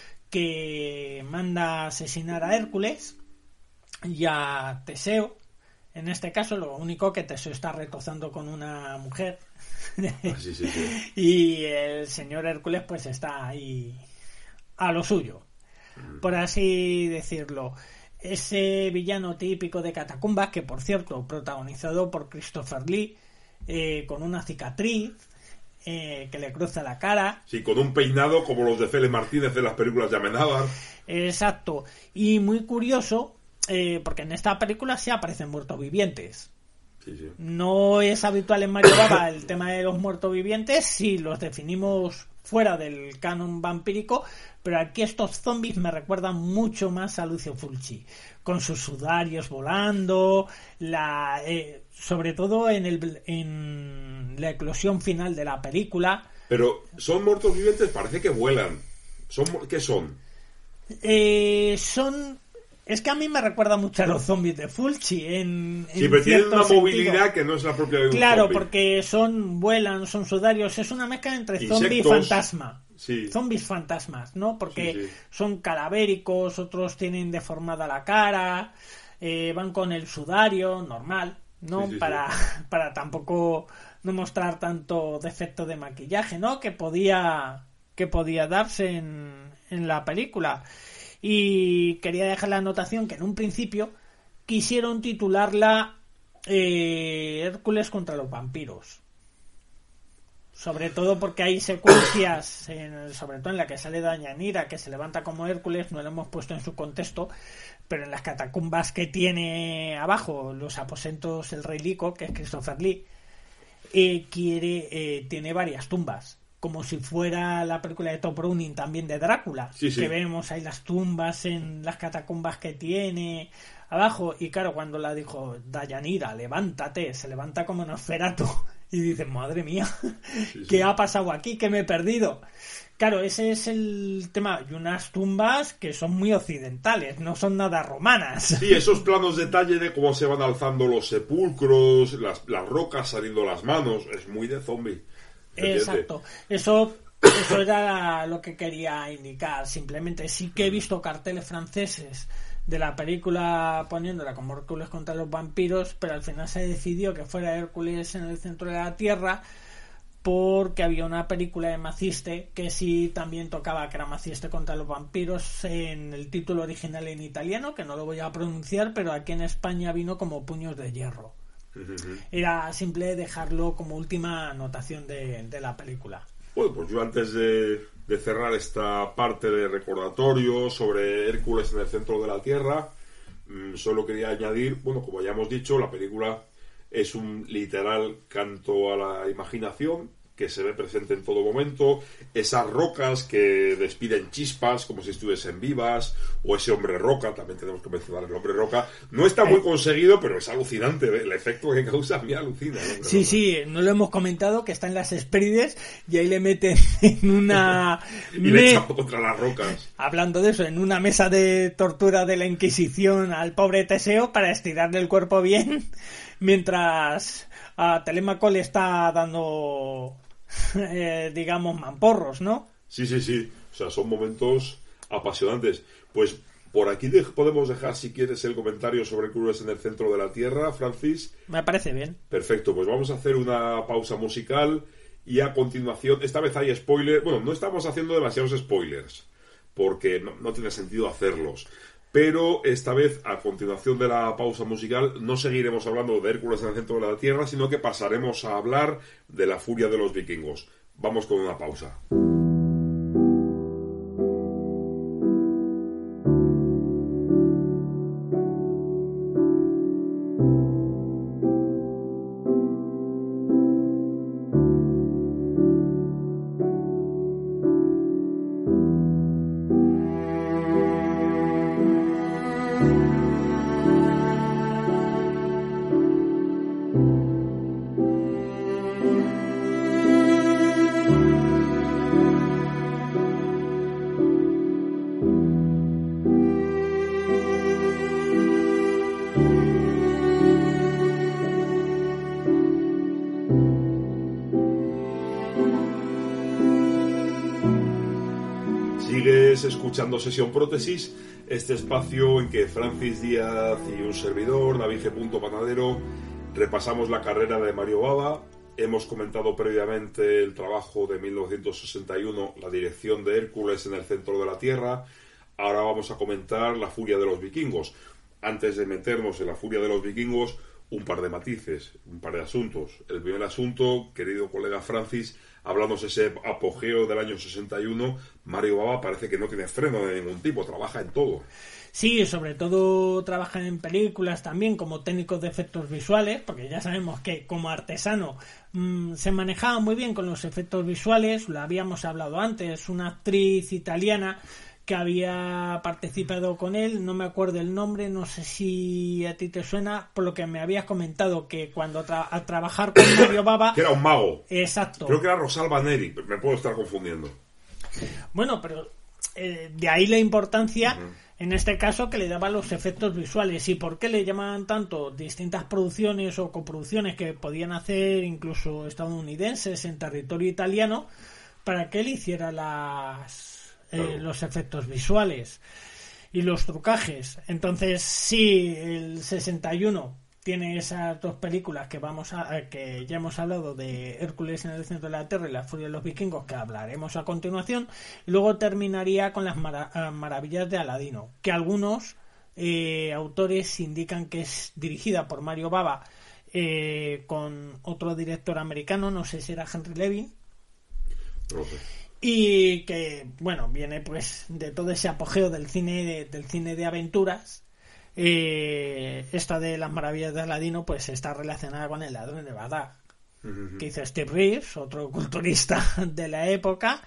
que manda asesinar a Hércules y a Teseo. En este caso, lo único que Teseo está retozando con una mujer. Sí, sí, sí. Y el señor Hércules pues está ahí a lo suyo, por así decirlo. Ese villano típico de catacumbas, que por cierto, protagonizado por Christopher Lee, con una cicatriz que le cruza la cara. Sí, con un peinado como los de Félix Martínez de las películas de Amenábar. Exacto. Y muy curioso, porque en esta película sí aparecen muertos vivientes. Sí, sí. No es habitual en Mario Bava el tema de los muertos vivientes si los definimos fuera del canon vampírico, pero aquí estos zombies me recuerdan mucho más a Lucio Fulci, con sus sudarios volando, sobre todo en la eclosión final de la película. Pero son muertos vivientes, parece que vuelan. ¿Qué son? Es que a mí me recuerda mucho a los zombies de Fulci. Sí, pero tienen una movilidad que no es la propia de un zombie. Claro, porque vuelan, son sudarios. Es una mezcla entre zombie y fantasma. Sí. Zombies fantasmas, ¿no? Porque sí. son cadavéricos, otros tienen deformada la cara, van con el sudario normal, ¿no? Sí. Para tampoco no mostrar tanto defecto de maquillaje, ¿no? Que podía darse en la película. Y quería dejar la anotación que en un principio quisieron titularla Hércules contra los vampiros. Sobre todo porque hay secuencias, sobre todo en la que sale Dayanira, que se levanta como Hércules, no lo hemos puesto en su contexto, pero en las catacumbas que tiene abajo, los aposentos el Rey Lico, que es Christopher Lee, tiene varias tumbas. Como si fuera la película de Todd Browning también de Drácula, sí. Que vemos ahí las tumbas en las catacumbas que tiene abajo. Y claro, cuando la dijo Dayanira, levántate, se levanta como Nosferatu y dice, madre mía, ¿qué ha pasado aquí? ¿Qué me he perdido? Claro, ese es el tema. Y unas tumbas que son muy occidentales, no son nada romanas. Sí, esos planos detalle de cómo se van alzando los sepulcros, las rocas saliendo las manos, es muy de zombie. Exacto. Eso Eso era lo que quería indicar. Simplemente sí que he visto carteles franceses de la película poniéndola como Hércules contra los vampiros, pero al final se decidió que fuera Hércules en el centro de la Tierra, porque había una película de Maciste que sí también tocaba, que era Maciste contra los vampiros, en el título original en italiano, que no lo voy a pronunciar, pero aquí en España vino como Puños de Hierro. Era simple dejarlo como última anotación de la película. Bueno, pues yo antes de cerrar esta parte de recordatorio sobre Hércules en el centro de la Tierra, solo quería añadir, bueno, como ya hemos dicho, la película es un literal canto a la imaginación que se ve presente en todo momento, esas rocas que despiden chispas como si estuviesen vivas, o ese hombre roca, también tenemos que mencionar el hombre roca. No está muy conseguido, pero es alucinante, el efecto que causa me alucina. Sí, sí, no lo hemos comentado, que está en las Hespérides y ahí le meten en una... y le echan contra las rocas. Hablando de eso, en una mesa de tortura de la Inquisición al pobre Teseo para estirarle el cuerpo bien, mientras a Telémaco le está dando... digamos, mamporros, ¿no? Sí. O sea, son momentos apasionantes. Pues por aquí podemos dejar, si quieres, el comentario sobre Hércules en el centro de la Tierra, Francis. Me parece bien. Perfecto, pues vamos a hacer una pausa musical y a continuación, esta vez hay spoilers. Bueno, no estamos haciendo demasiados spoilers, porque no tiene sentido hacerlos. Pero esta vez, a continuación de la pausa musical, no seguiremos hablando de Hércules en el centro de la Tierra, sino que pasaremos a hablar de la furia de los vikingos. Vamos con una pausa. Escuchando Sesión Prótesis, este espacio en que Francis Díaz y un servidor, David G. Panadero, repasamos la carrera de Mario Bava. Hemos comentado previamente el trabajo de 1961, la dirección de Hércules en el centro de la Tierra. Ahora vamos a comentar la furia de los vikingos. Antes de meternos en la furia de los vikingos, un par de matices, un par de asuntos. El primer asunto, querido colega Francis, hablamos de ese apogeo del año 61, Mario Bava parece que no tiene freno de ningún tipo, trabaja en todo. Sí, sobre todo trabaja en películas también como técnico de efectos visuales, porque ya sabemos que como artesano se manejaba muy bien con los efectos visuales, lo habíamos hablado antes, una actriz italiana que había participado con él, no me acuerdo el nombre, no sé si a ti te suena, por lo que me habías comentado que cuando a trabajar con Mario Bava... que era un mago. Exacto. Creo que era Rosalba Neri, me puedo estar confundiendo. Bueno, pero de ahí la importancia, en este caso, que le daban los efectos visuales. ¿Y por qué le llamaban tanto distintas producciones o coproducciones que podían hacer incluso estadounidenses en territorio italiano para que él hiciera los efectos visuales y los trucajes? Entonces sí, el 61 tiene esas dos películas que ya hemos hablado, de Hércules en el centro de la Tierra y la furia de los vikingos, que hablaremos a continuación, y luego terminaría con las maravillas de Aladino, que algunos autores indican que es dirigida por Mario Bava con otro director americano, no sé si era Henry Levin. Okay. Y que, bueno, viene pues de todo ese apogeo del cine de aventuras. Esta de las maravillas de Aladino pues está relacionada con El ladrón de Bagdad, que hizo Steve Reeves, otro culturista de la época,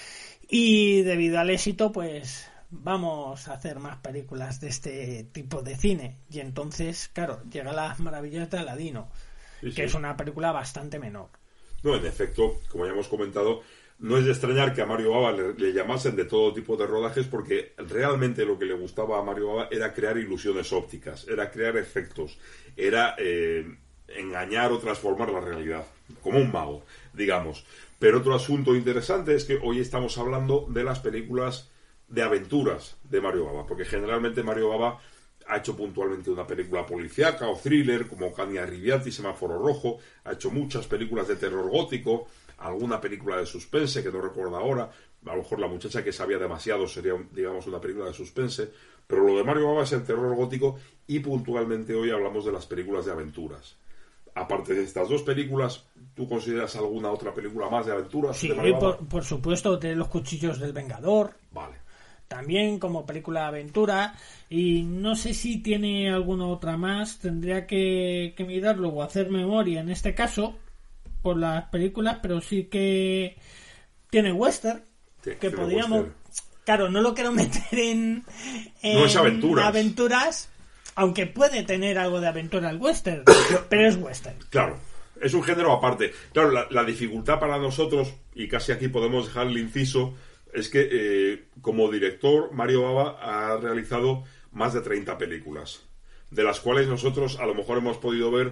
y debido al éxito pues vamos a hacer más películas de este tipo de cine, y entonces claro, llega Las maravillas de Aladino, que es una película bastante menor. No, en efecto, como ya hemos comentado, no es de extrañar que a Mario Bava le llamasen de todo tipo de rodajes, porque realmente lo que le gustaba a Mario Bava era crear ilusiones ópticas, era crear efectos, era engañar o transformar la realidad, como un mago, digamos. Pero otro asunto interesante es que hoy estamos hablando de las películas de aventuras de Mario Bava, porque generalmente Mario Bava ha hecho puntualmente una película policíaca o thriller, como Cani Arriviati, Semáforo Rojo, ha hecho muchas películas de terror gótico, alguna película de suspense, que no recuerdo ahora, a lo mejor La muchacha que sabía demasiado sería, digamos, una película de suspense, pero lo de Mario Bava es el terror gótico y puntualmente hoy hablamos de las películas de aventuras. Aparte de estas dos películas, ¿tú consideras alguna otra película más de aventuras? Sí, de Mario Bava? por supuesto, de Los Cuchillos del Vengador. Vale. También como película de aventura. Y no sé si tiene alguna otra más. Tendría que mirarlo o hacer memoria en este caso por las películas, pero sí que tiene western. Sí, que podríamos... Western. Claro, no lo quiero meter en no es aventuras, aunque puede tener algo de aventura el western, pero es western. Claro, es un género aparte. Claro, la dificultad para nosotros, y casi aquí podemos dejar el inciso, es que como director Mario Bava ha realizado más de 30 películas, de las cuales nosotros a lo mejor hemos podido ver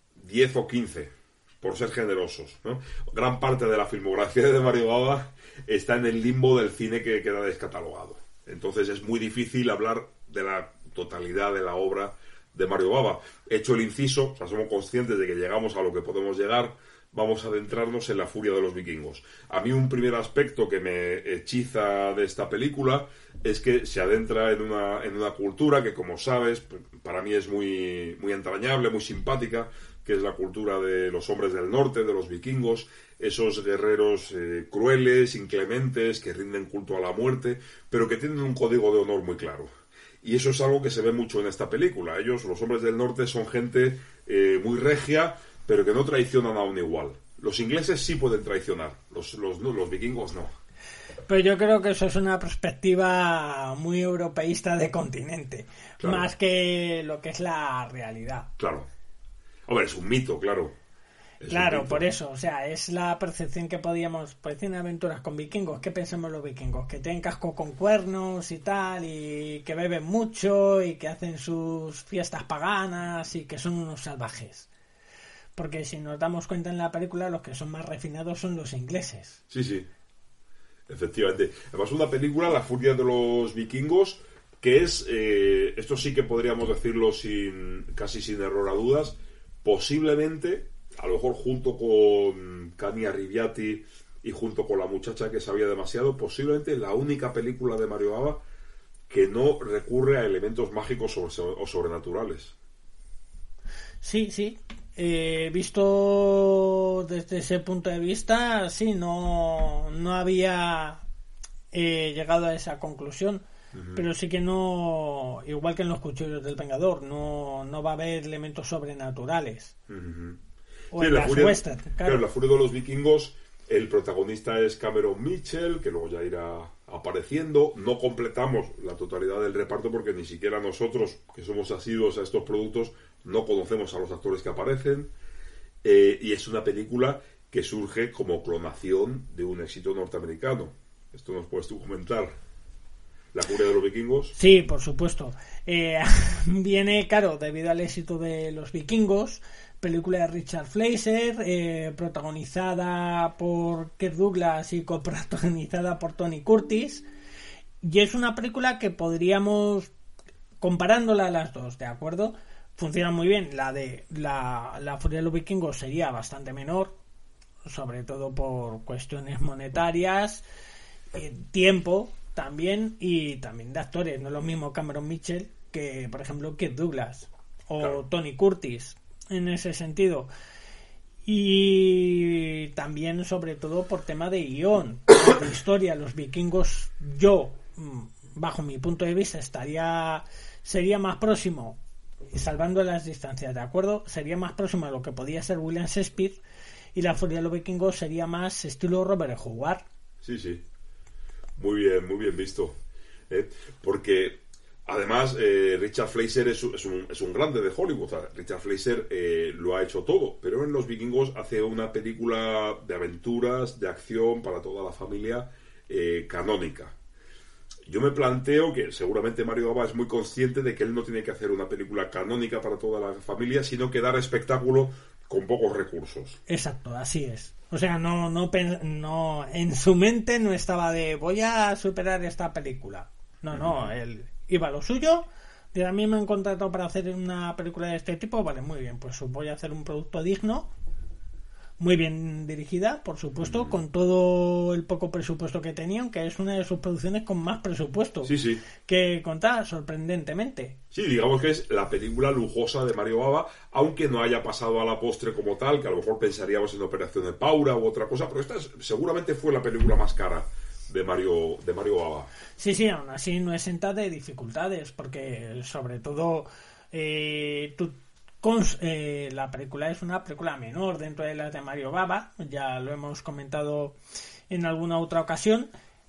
10 o 15, por ser generosos, ¿no? Gran parte de la filmografía de Mario Bava está en el limbo del cine que queda descatalogado. Entonces es muy difícil hablar de la totalidad de la obra de Mario Bava. Hecho el inciso, o sea, somos conscientes de que llegamos a lo que podemos llegar, vamos a adentrarnos en La furia de los vikingos. A mí un primer aspecto que me hechiza de esta película es que se adentra en una cultura que, como sabes, para mí es muy, muy entrañable, muy simpática, que es la cultura de los hombres del norte, de los vikingos, esos guerreros crueles, inclementes, que rinden culto a la muerte, pero que tienen un código de honor muy claro. Y eso es algo que se ve mucho en esta película. Ellos, los hombres del norte, son gente muy regia, pero que no traicionan a un igual. Los ingleses sí pueden traicionar, los vikingos no. Pero yo creo que eso es una perspectiva muy europeísta de continente, claro, más que lo que es la realidad. Claro. Hombre, es un mito, claro. Claro, por eso, o sea, es la percepción que podíamos, pues tiene aventuras con vikingos. ¿Qué pensamos los vikingos? Que tienen casco con cuernos y tal, y que beben mucho, y que hacen sus fiestas paganas, y que son unos salvajes. Porque si nos damos cuenta en la película, los que son más refinados son los ingleses. Sí, sí, efectivamente. Además, una película, La furia de los vikingos, que es, esto sí que podríamos decirlo casi sin error a dudas, posiblemente, a lo mejor junto con Cani Arriviati y junto con La muchacha que sabía demasiado, posiblemente la única película de Mario Bava que no recurre a elementos mágicos o sobrenaturales. Sí, sí. Visto desde ese punto de vista, sí, no había llegado a esa conclusión. Uh-huh. Pero sí que no, igual que en Los Cuchillos del Vengador, no va a haber elementos sobrenaturales. Uh-huh. O sí, en las western, claro, en La furia de los vikingos el protagonista es Cameron Mitchell, que luego ya irá apareciendo. No completamos la totalidad del reparto porque ni siquiera nosotros, que somos asiduos a estos productos, no conocemos a los actores que aparecen. Y es una película que surge como clonación de un éxito norteamericano. Esto nos puedes tú comentar. ¿La furia de los vikingos? Sí, por supuesto. Viene, claro, debido al éxito de Los Vikingos, película de Richard Fleischer, protagonizada por Kirk Douglas y coprotagonizada por Tony Curtis. Y es una película que podríamos, comparándola a las dos, ¿de acuerdo? Funciona muy bien. La de la furia de los vikingos sería bastante menor, sobre todo por cuestiones monetarias, tiempo también, y también de actores. No es lo mismo Cameron Mitchell que, por ejemplo, Kirk Douglas o claro, Tony Curtis en ese sentido. Y también, sobre todo, por tema de guión, de historia. Los vikingos, yo, bajo mi punto de vista, sería más próximo, salvando las distancias, ¿de acuerdo? Sería más próximo a lo que podía ser William Shakespeare, y La furia de los vikingos sería más estilo Robert Howard. Sí, sí. Muy bien visto. Porque además Richard Fleischer es un grande de Hollywood. O sea, Richard Fleischer lo ha hecho todo, pero en Los Vikingos hace una película de aventuras, de acción para toda la familia, canónica. Yo me planteo que seguramente Mario Bava es muy consciente de que él no tiene que hacer una película canónica para toda la familia, sino que dar espectáculo con pocos recursos. Exacto, así es. O sea, no en su mente no estaba de voy a superar esta película. No, él iba a lo suyo. De a mí me han contratado para hacer una película de este tipo, vale, muy bien, pues voy a hacer un producto digno, muy bien dirigida, por supuesto, con todo el poco presupuesto que tenían, que es una de sus producciones con más presupuesto Sí. que contar, sorprendentemente. Sí, digamos que es la película lujosa de Mario Bava, aunque no haya pasado a la postre como tal, que a lo mejor pensaríamos en Operación de Paura u otra cosa, pero esta seguramente fue la película más cara de Mario Bava. Sí, aún así no exenta de dificultades, porque sobre todo la película es una película menor dentro de las de Mario Bava, ya lo hemos comentado en alguna otra ocasión,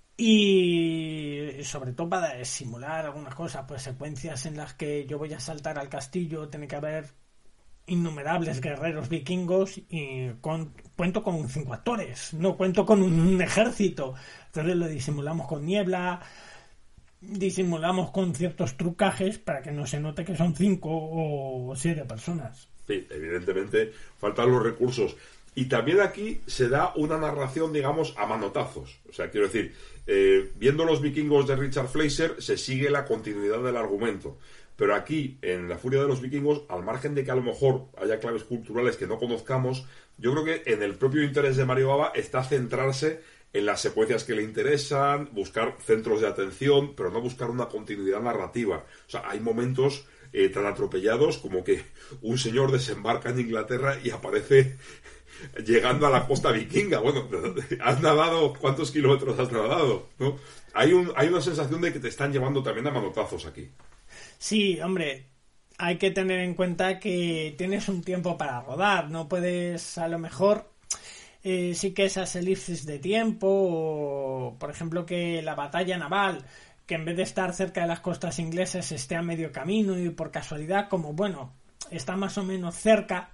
y sobre todo para simular algunas cosas, pues secuencias en las que yo voy a saltar al castillo, tiene que haber innumerables guerreros vikingos y cuento con 5 actores, no cuento con un ejército, entonces lo disimulamos con niebla, disimulamos con ciertos trucajes para que no se note que son 5 o 7 personas. Sí, evidentemente faltan los recursos. Y también aquí se da una narración, digamos, a manotazos. O sea, quiero decir, viendo Los vikingos de Richard Fleischer, se sigue la continuidad del argumento. Pero aquí, en La furia de los vikingos, al margen de que a lo mejor haya claves culturales que no conozcamos, yo creo que en el propio interés de Mario Bava está centrarse en las secuencias que le interesan, buscar centros de atención, pero no buscar una continuidad narrativa. O sea, hay momentos tan atropellados como que un señor desembarca en Inglaterra y aparece llegando a la costa vikinga. Bueno, ¿has nadado? ¿Cuántos kilómetros has nadado? ¿No? Hay una sensación de que te están llevando también a manotazos aquí. Sí, hombre, hay que tener en cuenta que tienes un tiempo para rodar, no puedes a lo mejor sí que esas elipsis de tiempo o por ejemplo que la batalla naval, que en vez de estar cerca de las costas inglesas esté a medio camino y por casualidad como bueno, está más o menos cerca,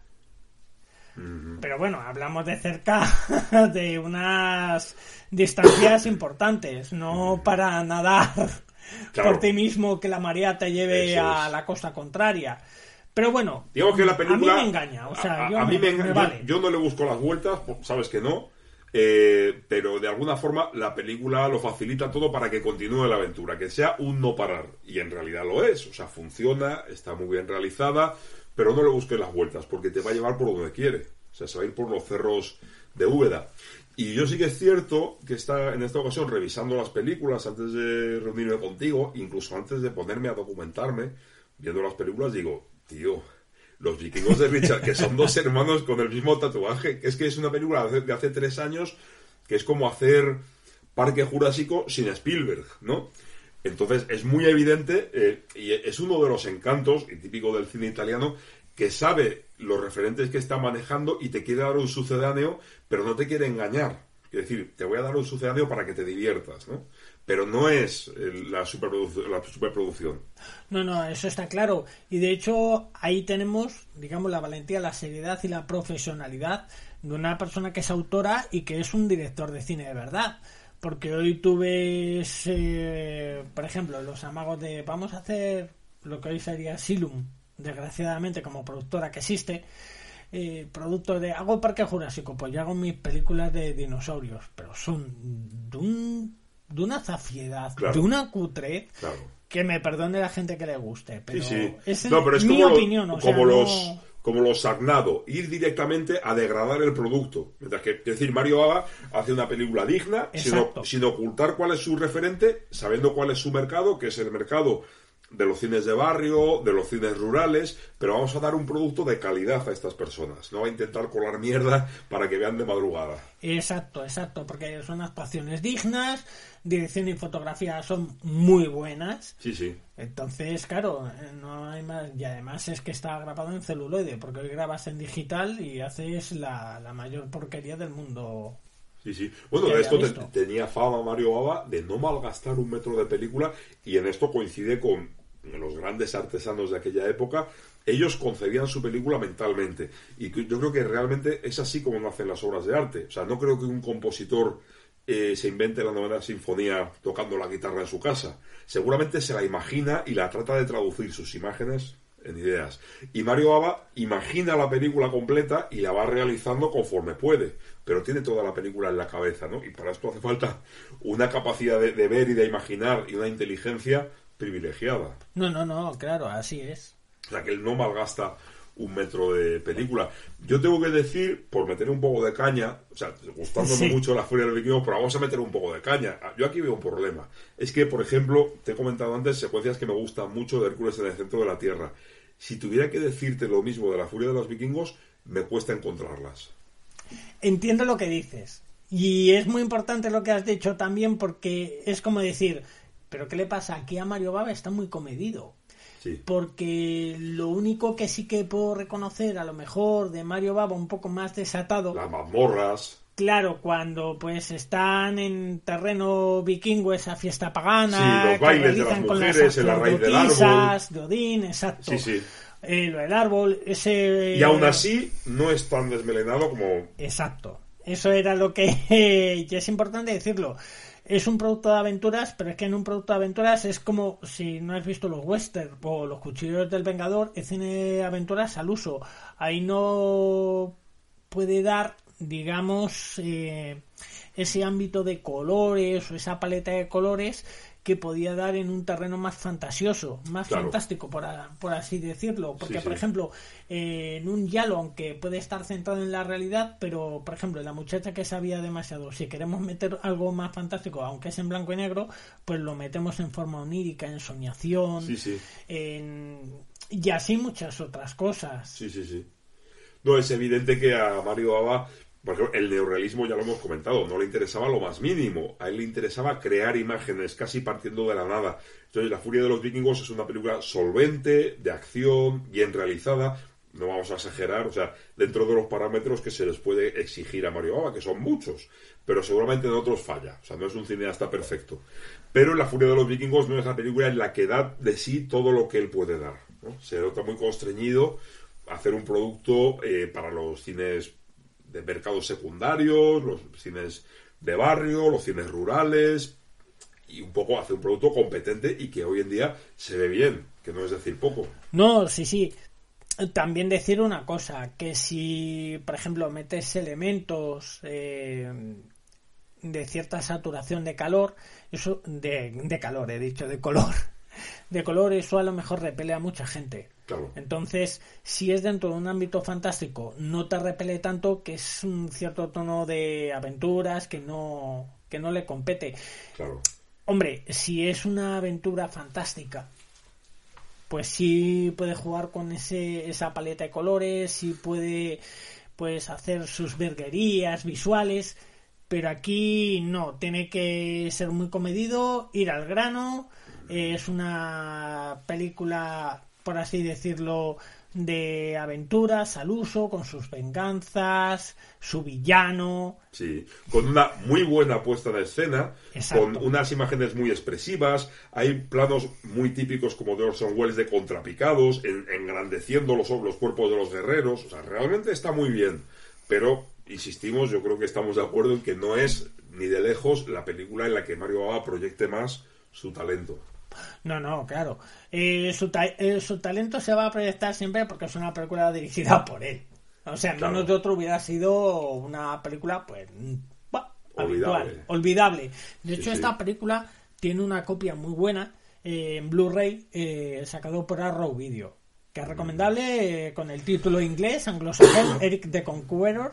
pero bueno, hablamos de cerca de unas distancias importantes, no para nadar claro, por ti mismo que la marea te lleve a la costa contraria. Pero bueno, digamos que la película, a mí me engaña. O sea, a mí me engaña. Vale. Yo no le busco las vueltas, sabes que no. Pero de alguna forma la película lo facilita todo para que continúe la aventura, que sea un no parar. Y en realidad lo es. O sea, funciona, está muy bien realizada, pero no le busques las vueltas porque te va a llevar por donde quiere. O sea, se va a ir por los cerros de Úbeda. Y yo sí que es cierto que en esta ocasión revisando las películas antes de reunirme contigo, incluso antes de ponerme a documentarme, viendo las películas, digo, tío, Los vikingos de Richard, que son 2 hermanos con el mismo tatuaje, es que es una película de hace 3 años que es como hacer Parque Jurásico sin Spielberg, ¿no? Entonces es muy evidente y es uno de los encantos, y típico del cine italiano, que sabe los referentes que está manejando y te quiere dar un sucedáneo, pero no te quiere engañar. Es decir, te voy a dar un sucedáneo para que te diviertas, ¿no? Pero no es la superproducción. No, eso está claro. Y de hecho, ahí tenemos, digamos, la valentía, la seriedad y la profesionalidad de una persona que es autora y que es un director de cine de verdad. Porque hoy tú ves, por ejemplo, Los amagos de... Vamos a hacer lo que hoy sería Asylum, desgraciadamente, como productora que existe. Producto de... Hago Parque Jurásico, pues yo hago mis películas de dinosaurios, pero son de una zafiedad, claro, de una cutrez, claro, que me perdone la gente que le guste, pero sí. Es mi opinión. Como los Sagnado, ir directamente a degradar el producto. Mientras que, es decir, Mario Bava hace una película digna, sin ocultar cuál es su referente, sabiendo cuál es su mercado, que es el mercado de los cines de barrio, de los cines rurales, pero vamos a dar un producto de calidad a estas personas, no va a intentar colar mierda para que vean de madrugada. Exacto, porque son actuaciones dignas, dirección y fotografía son muy buenas. Sí. Entonces, claro, no hay más, y además es que está grabado en celuloide, porque hoy grabas en digital y haces la mayor porquería del mundo. Sí. Bueno, de esto tenía fama Mario Bava de no malgastar un metro de película, y en esto coincide con los grandes artesanos de aquella época. Ellos concebían su película mentalmente, y yo creo que realmente es así como nacen las obras de arte. O sea, no creo que un compositor se invente la 9ª sinfonía tocando la guitarra en su casa. Seguramente se la imagina y la trata de traducir sus imágenes en ideas. Y Mario Bava imagina la película completa y la va realizando conforme puede, pero tiene toda la película en la cabeza, ¿no? Y para esto hace falta una capacidad de ver y de imaginar y una inteligencia privilegiada. No, claro, así es. O sea, que él no malgasta un metro de película. Yo tengo que decir, por meter un poco de caña, o sea, gustándome mucho la Furia de los Vikingos, pero vamos a meter un poco de caña. Yo aquí veo un problema. Es que, por ejemplo, te he comentado antes secuencias que me gustan mucho de Hércules en el centro de la Tierra. Si tuviera que decirte lo mismo de la Furia de los Vikingos, me cuesta encontrarlas. Entiendo lo que dices. Y es muy importante lo que has dicho también, porque es como decir, ¿pero qué le pasa? Aquí a Mario Bava está muy comedido. Sí. Porque lo único que sí que puedo reconocer a lo mejor de Mario Bava un poco más desatado, las mazmorras, claro, cuando pues están en terreno vikingo, esa fiesta pagana, sí, los bailes de las mujeres en la raíz del árbol de Odín, exacto, sí. Lo del árbol, ese... Y aún así no es tan desmelenado como... Exacto, eso era lo que y es importante decirlo. Es un producto de aventuras, pero es que en un producto de aventuras es como si no has visto los western o los Cuchillos del Vengador, es cine de aventuras al uso. Ahí no puede dar, digamos, ese ámbito de colores o esa paleta de colores que podía dar en un terreno más fantasioso, más fantástico, por así decirlo. Porque, por ejemplo, en un Yalo, aunque puede estar centrado en la realidad, pero, por ejemplo, en La muchacha que sabía demasiado, si queremos meter algo más fantástico, aunque es en blanco y negro, pues lo metemos en forma onírica, en soñación, y así muchas otras cosas. Sí. No, es evidente que a Mario Bava, por ejemplo, el neorrealismo ya lo hemos comentado, no le interesaba lo más mínimo, a él le interesaba crear imágenes casi partiendo de la nada. Entonces, La Furia de los Vikingos es una película solvente, de acción, bien realizada, no vamos a exagerar, o sea, dentro de los parámetros que se les puede exigir a Mario Bava, que son muchos, pero seguramente en otros falla, o sea, no es un cineasta perfecto. Pero en La Furia de los Vikingos no es la película en la que da de sí todo lo que él puede dar, ¿no? Se nota muy constreñido a hacer un producto para los cines de mercados secundarios, los cines de barrio, los cines rurales, y un poco hace un producto competente y que hoy en día se ve bien, que no es decir poco. No, sí. También decir una cosa, que si, por ejemplo, metes elementos de cierta saturación de calor, eso de calor, he dicho, de color, eso a lo mejor repele a mucha gente. Claro. Entonces, si es dentro de un ámbito fantástico, no te repele tanto, que es un cierto tono de aventuras que no le compete. Claro. Hombre, si es una aventura fantástica, pues sí puede jugar con esa paleta de colores, sí puede pues hacer sus virguerías visuales, pero aquí no, tiene que ser muy comedido, ir al grano. Es una película, por así decirlo, de aventuras al uso, con sus venganzas, su villano. Sí, con una muy buena puesta de escena, exacto, con unas imágenes muy expresivas, hay planos muy típicos como de Orson Welles de contrapicados, engrandeciendo los cuerpos de los guerreros, o sea, realmente está muy bien, pero, insistimos, yo creo que estamos de acuerdo en que no es ni de lejos la película en la que Mario Bava proyecte más su talento. No, claro. Su talento se va a proyectar siempre porque es una película dirigida por él. O sea, en menos de otro hubiera sido una película, pues, olvidable. De hecho, esta película tiene una copia muy buena en Blu-ray sacado por Arrow Video, que es recomendable, con el título inglés anglosajón Eric the Conqueror.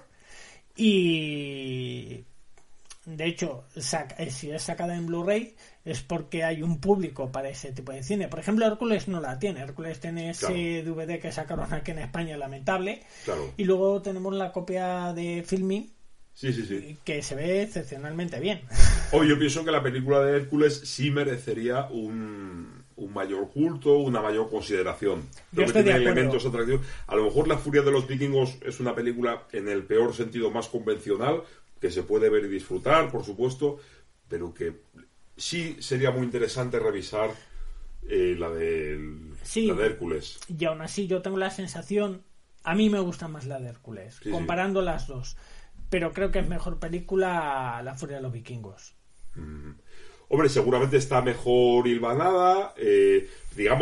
Y de hecho, si es sacada en Blu-ray es porque hay un público para ese tipo de cine. Por ejemplo, Hércules no la tiene. Hércules tiene ese DVD que sacaron aquí en España, lamentable. Claro. Y luego tenemos la copia de Filmin, sí, que se ve excepcionalmente bien. Hoy yo pienso que la película de Hércules sí merecería un mayor culto, una mayor consideración. Creo que tiene elementos atractivos. A lo mejor La Furia de los Vikingos es una película en el peor sentido más convencional, que se puede ver y disfrutar, por supuesto, pero que sí sería muy interesante revisar la de Hércules. Y aún así yo tengo la sensación, a mí me gusta más la de Hércules, comparando las dos, pero creo que es mejor película La Furia de los Vikingos. Hombre, seguramente está mejor hilvanada, digamos,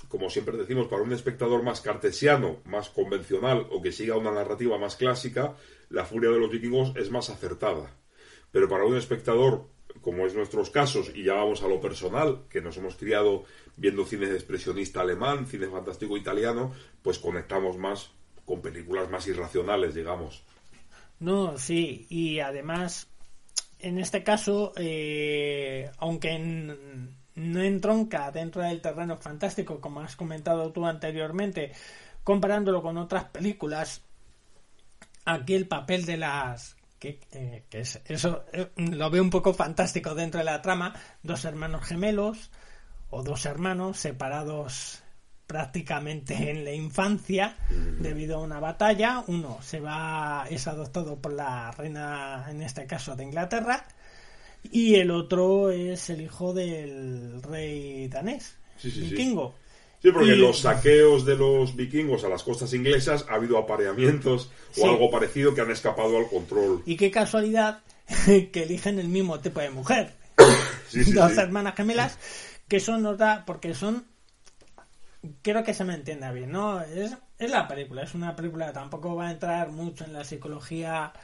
como siempre decimos, para un espectador más cartesiano, más convencional o que siga una narrativa más clásica, La furia de los vikingos es más acertada. Pero para un espectador, como es nuestros casos, y ya vamos a lo personal, que nos hemos criado viendo cine expresionista alemán, cine fantástico italiano, pues conectamos más con películas más irracionales, digamos. No, sí, y además, en este caso, aunque no entronca dentro del terreno fantástico, como has comentado tú anteriormente, comparándolo con otras películas, aquí el papel de las... que es, eso lo veo un poco fantástico dentro de la trama, dos hermanos gemelos, o dos hermanos separados prácticamente en la infancia debido a una batalla. Uno es adoptado por la reina, en este caso de Inglaterra, y el otro es el hijo del rey danés, vikingo. Sí, porque en los saqueos de los vikingos a las costas inglesas ha habido apareamientos o algo parecido que han escapado al control. Y qué casualidad que eligen el mismo tipo de mujer. Dos hermanas gemelas, que son nota, porque son... Quiero que se me entienda bien, ¿no? Es la película, es una película que tampoco va a entrar mucho en la psicología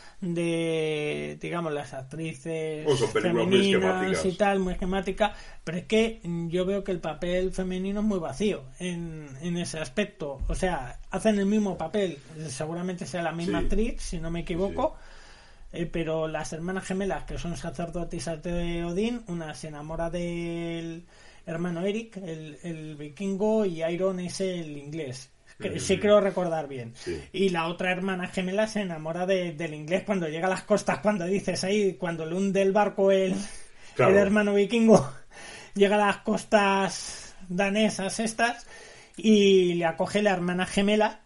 de, digamos, las actrices femeninas y tal, muy esquemática, pero es que yo veo que el papel femenino es muy vacío en ese aspecto. O sea, hacen el mismo papel, seguramente sea la misma actriz, si no me equivoco, pero las hermanas gemelas, que son sacerdotisas de Odín, una se enamora del hermano Eric, el vikingo, y Iron es el inglés. Sí creo recordar bien. Y la otra hermana gemela se enamora del inglés cuando llega a las costas, cuando dices ahí, cuando le hunde el barco el hermano vikingo, llega a las costas danesas estas y le acoge la hermana gemela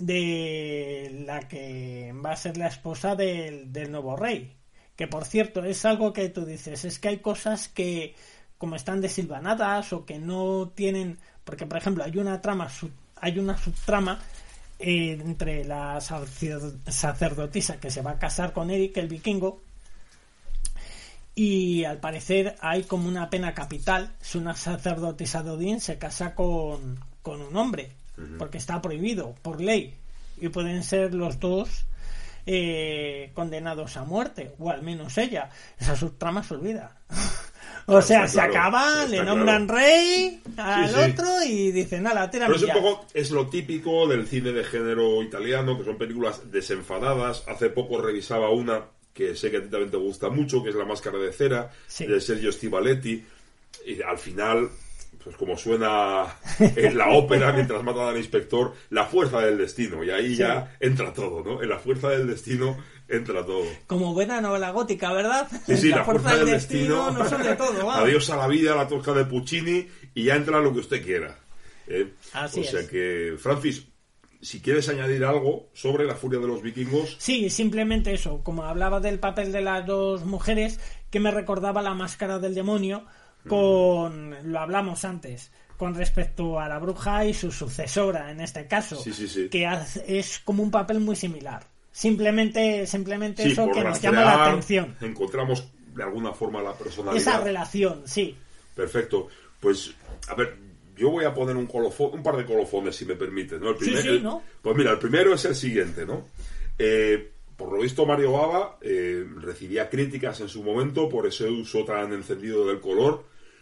de la que va a ser la esposa del nuevo rey. Que por cierto, es algo que tú dices, es que hay cosas que como están desilvanadas o que no tienen, porque por ejemplo hay una subtrama entre la sacerdotisa que se va a casar con Eric el vikingo, y al parecer hay como una pena capital si una sacerdotisa de Odín se casa con un hombre, porque está prohibido por ley, y pueden ser los dos condenados a muerte, o al menos ella. Esa subtrama se olvida. O sea, se acaba, le nombran rey al otro y dicen, nada, tírame. Pero es un poco, es lo típico del cine de género italiano, que son películas desenfadadas. Hace poco revisaba una que sé que a ti también te gusta mucho, que es La máscara de cera, de Sergio Stivaletti. Y al final, pues como suena en la ópera mientras matan al inspector, la fuerza del destino. Y ahí ya entra todo, ¿no? En la fuerza del destino entra todo. Como buena novela gótica, ¿verdad? Sí, la fuerza del destino no son de todo. Wow. Adiós a la vida, la Tosca de Puccini, y ya entra lo que usted quiera. Así o sea que, Francis, si quieres añadir algo sobre La furia de los vikingos. Sí, simplemente eso. Como hablaba del papel de las dos mujeres, que me recordaba La máscara del demonio, lo hablamos antes, con respecto a la bruja y su sucesora, en este caso, que es como un papel muy similar. Simplemente eso que nos llama la atención. Encontramos de alguna forma la personalidad. Esa relación, sí. Perfecto. Pues, a ver, yo voy a poner un par de colofones, si me permite, ¿no? ¿no? Pues mira, el primero es el siguiente, ¿no? Por lo visto, Mario Bava recibía críticas en su momento por ese uso tan encendido del color,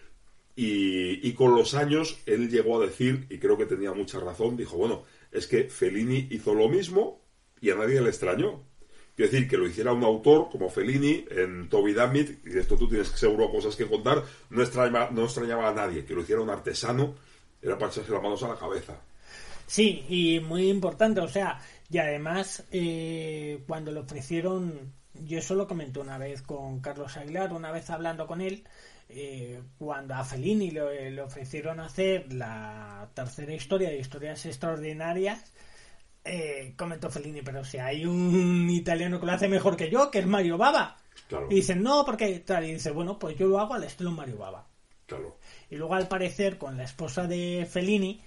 y con los años él llegó a decir, y creo que tenía mucha razón, dijo, bueno, es que Fellini hizo lo mismo y a nadie le extrañó. Quiero decir, que lo hiciera un autor como Fellini en Toby Dammit, y de esto tú tienes seguro cosas que contar, no extrañaba a nadie. Que lo hiciera un artesano era para echarse las manos a la cabeza. Sí, y muy importante, o sea, y además cuando le ofrecieron, yo eso lo comenté una vez con Carlos Aguilar, una vez hablando con él, cuando a Fellini le ofrecieron hacer la tercera historia de Historias Extraordinarias, comentó Fellini, pero si hay un italiano que lo hace mejor que yo, que es Mario Bava. Claro. Y dicen, no, porque tal, y dice, bueno, pues yo lo hago al estilo Mario Bava. Claro. Y luego al parecer con la esposa de Fellini,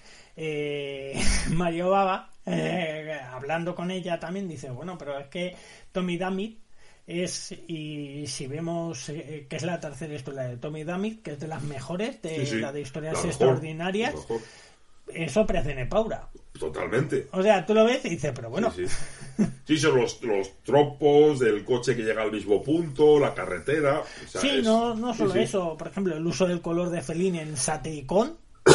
Mario Bava, hablando con ella también, dice, bueno, pero es que Tommy Dammit y si vemos que es la tercera historia de Tommy Dammit, que es de las mejores, la de historias mejor, extraordinarias, eso precede Paura. Totalmente. O sea, tú lo ves y dices, pero bueno. Sí, son los tropos del coche que llega al mismo punto, la carretera. O sea, sí, no solo eso. Por ejemplo, el uso del color de Fellini en Satyricon.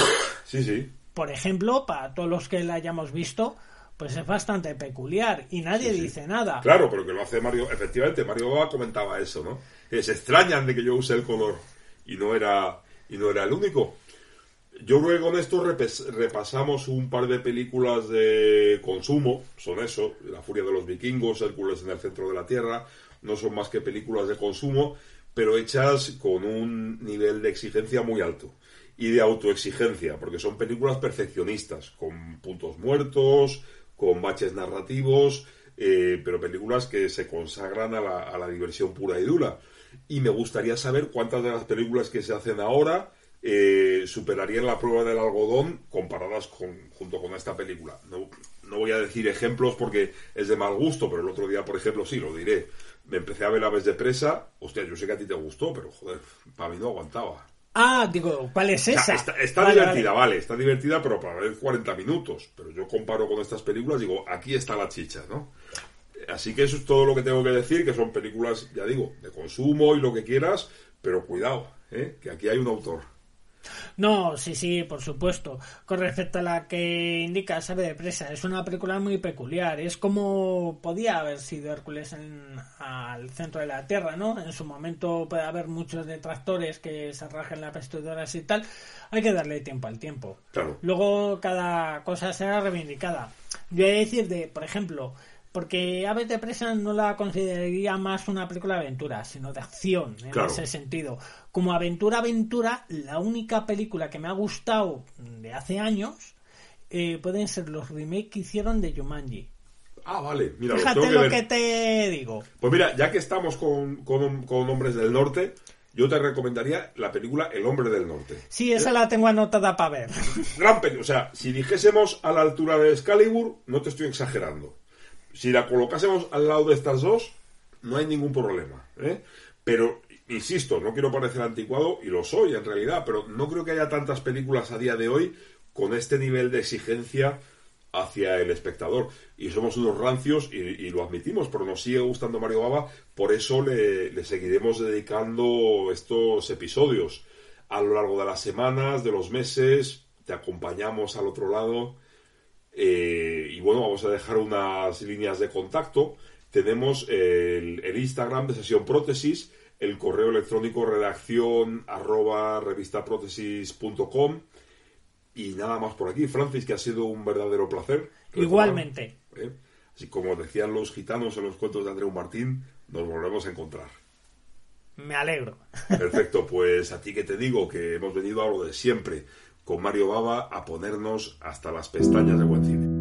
Sí. Por ejemplo, para todos los que la hayamos visto, pues es bastante peculiar y nadie dice nada. Claro, pero que lo hace Mario. Efectivamente, Mario Bava comentaba eso, ¿no? Que se extrañan de que yo use el color y no era el único. Yo creo que con esto repasamos un par de películas de consumo, son eso, La furia de los vikingos, Hércules en el centro de la tierra, no son más que películas de consumo, pero hechas con un nivel de exigencia muy alto y de autoexigencia, porque son películas perfeccionistas, con puntos muertos, con baches narrativos, pero películas que se consagran a la diversión pura y dura. Y me gustaría saber cuántas de las películas que se hacen ahora superarían la prueba del algodón comparadas junto con esta película. No voy a decir ejemplos porque es de mal gusto, pero el otro día, por ejemplo, sí, lo diré. Me empecé a ver Aves de presa. Hostia, yo sé que a ti te gustó, pero joder, para mí no aguantaba. Ah, digo, ¿cuál es esa? O sea, está divertida, vale, está divertida, pero para ver 40 minutos. Pero yo comparo con estas películas, digo, aquí está la chicha, ¿no? Así que eso es todo lo que tengo que decir, que son películas, ya digo, de consumo y lo que quieras, pero cuidado, que aquí hay un autor. No, sí, por supuesto. Con respecto a la que indica Ave de presa, es una película muy peculiar. Es como podía haber sido Hércules al centro de la Tierra, ¿no? En su momento puede haber muchos detractores que se rajen las vestiduras y tal. Hay que darle tiempo al tiempo. Claro. Luego cada cosa será reivindicada. Yo he de decir, por ejemplo, porque Aves de presa no la consideraría más una película de aventura, sino de acción, en ese sentido. Como aventura, la única película que me ha gustado de hace años pueden ser los remakes que hicieron de Jumanji. Ah, vale, mira, fíjate lo que te digo. Pues mira, ya que estamos con hombres del norte, yo te recomendaría la película El hombre del norte. Sí, esa la tengo anotada para ver. Gran película, o sea, si dijésemos a la altura de Excalibur, no te estoy exagerando. Si la colocásemos al lado de estas dos, no hay ningún problema, Pero, insisto, no quiero parecer anticuado, y lo soy en realidad, pero no creo que haya tantas películas a día de hoy con este nivel de exigencia hacia el espectador. Y somos unos rancios, y lo admitimos, pero nos sigue gustando Mario Bava, por eso le seguiremos dedicando estos episodios. A lo largo de las semanas, de los meses, te acompañamos al otro lado. Y bueno, vamos a dejar unas líneas de contacto. Tenemos el Instagram de Sesión Prótesis, el correo electrónico redacción@revistaprotesis.com y nada más por aquí. Francis, que ha sido un verdadero placer. Igualmente. Así como decían los gitanos en los cuentos de Andreu Martín, nos volvemos a encontrar. Me alegro. Perfecto, pues a ti que te digo que hemos venido a lo de siempre, con Mario Bava a ponernos hasta las pestañas de buen cine.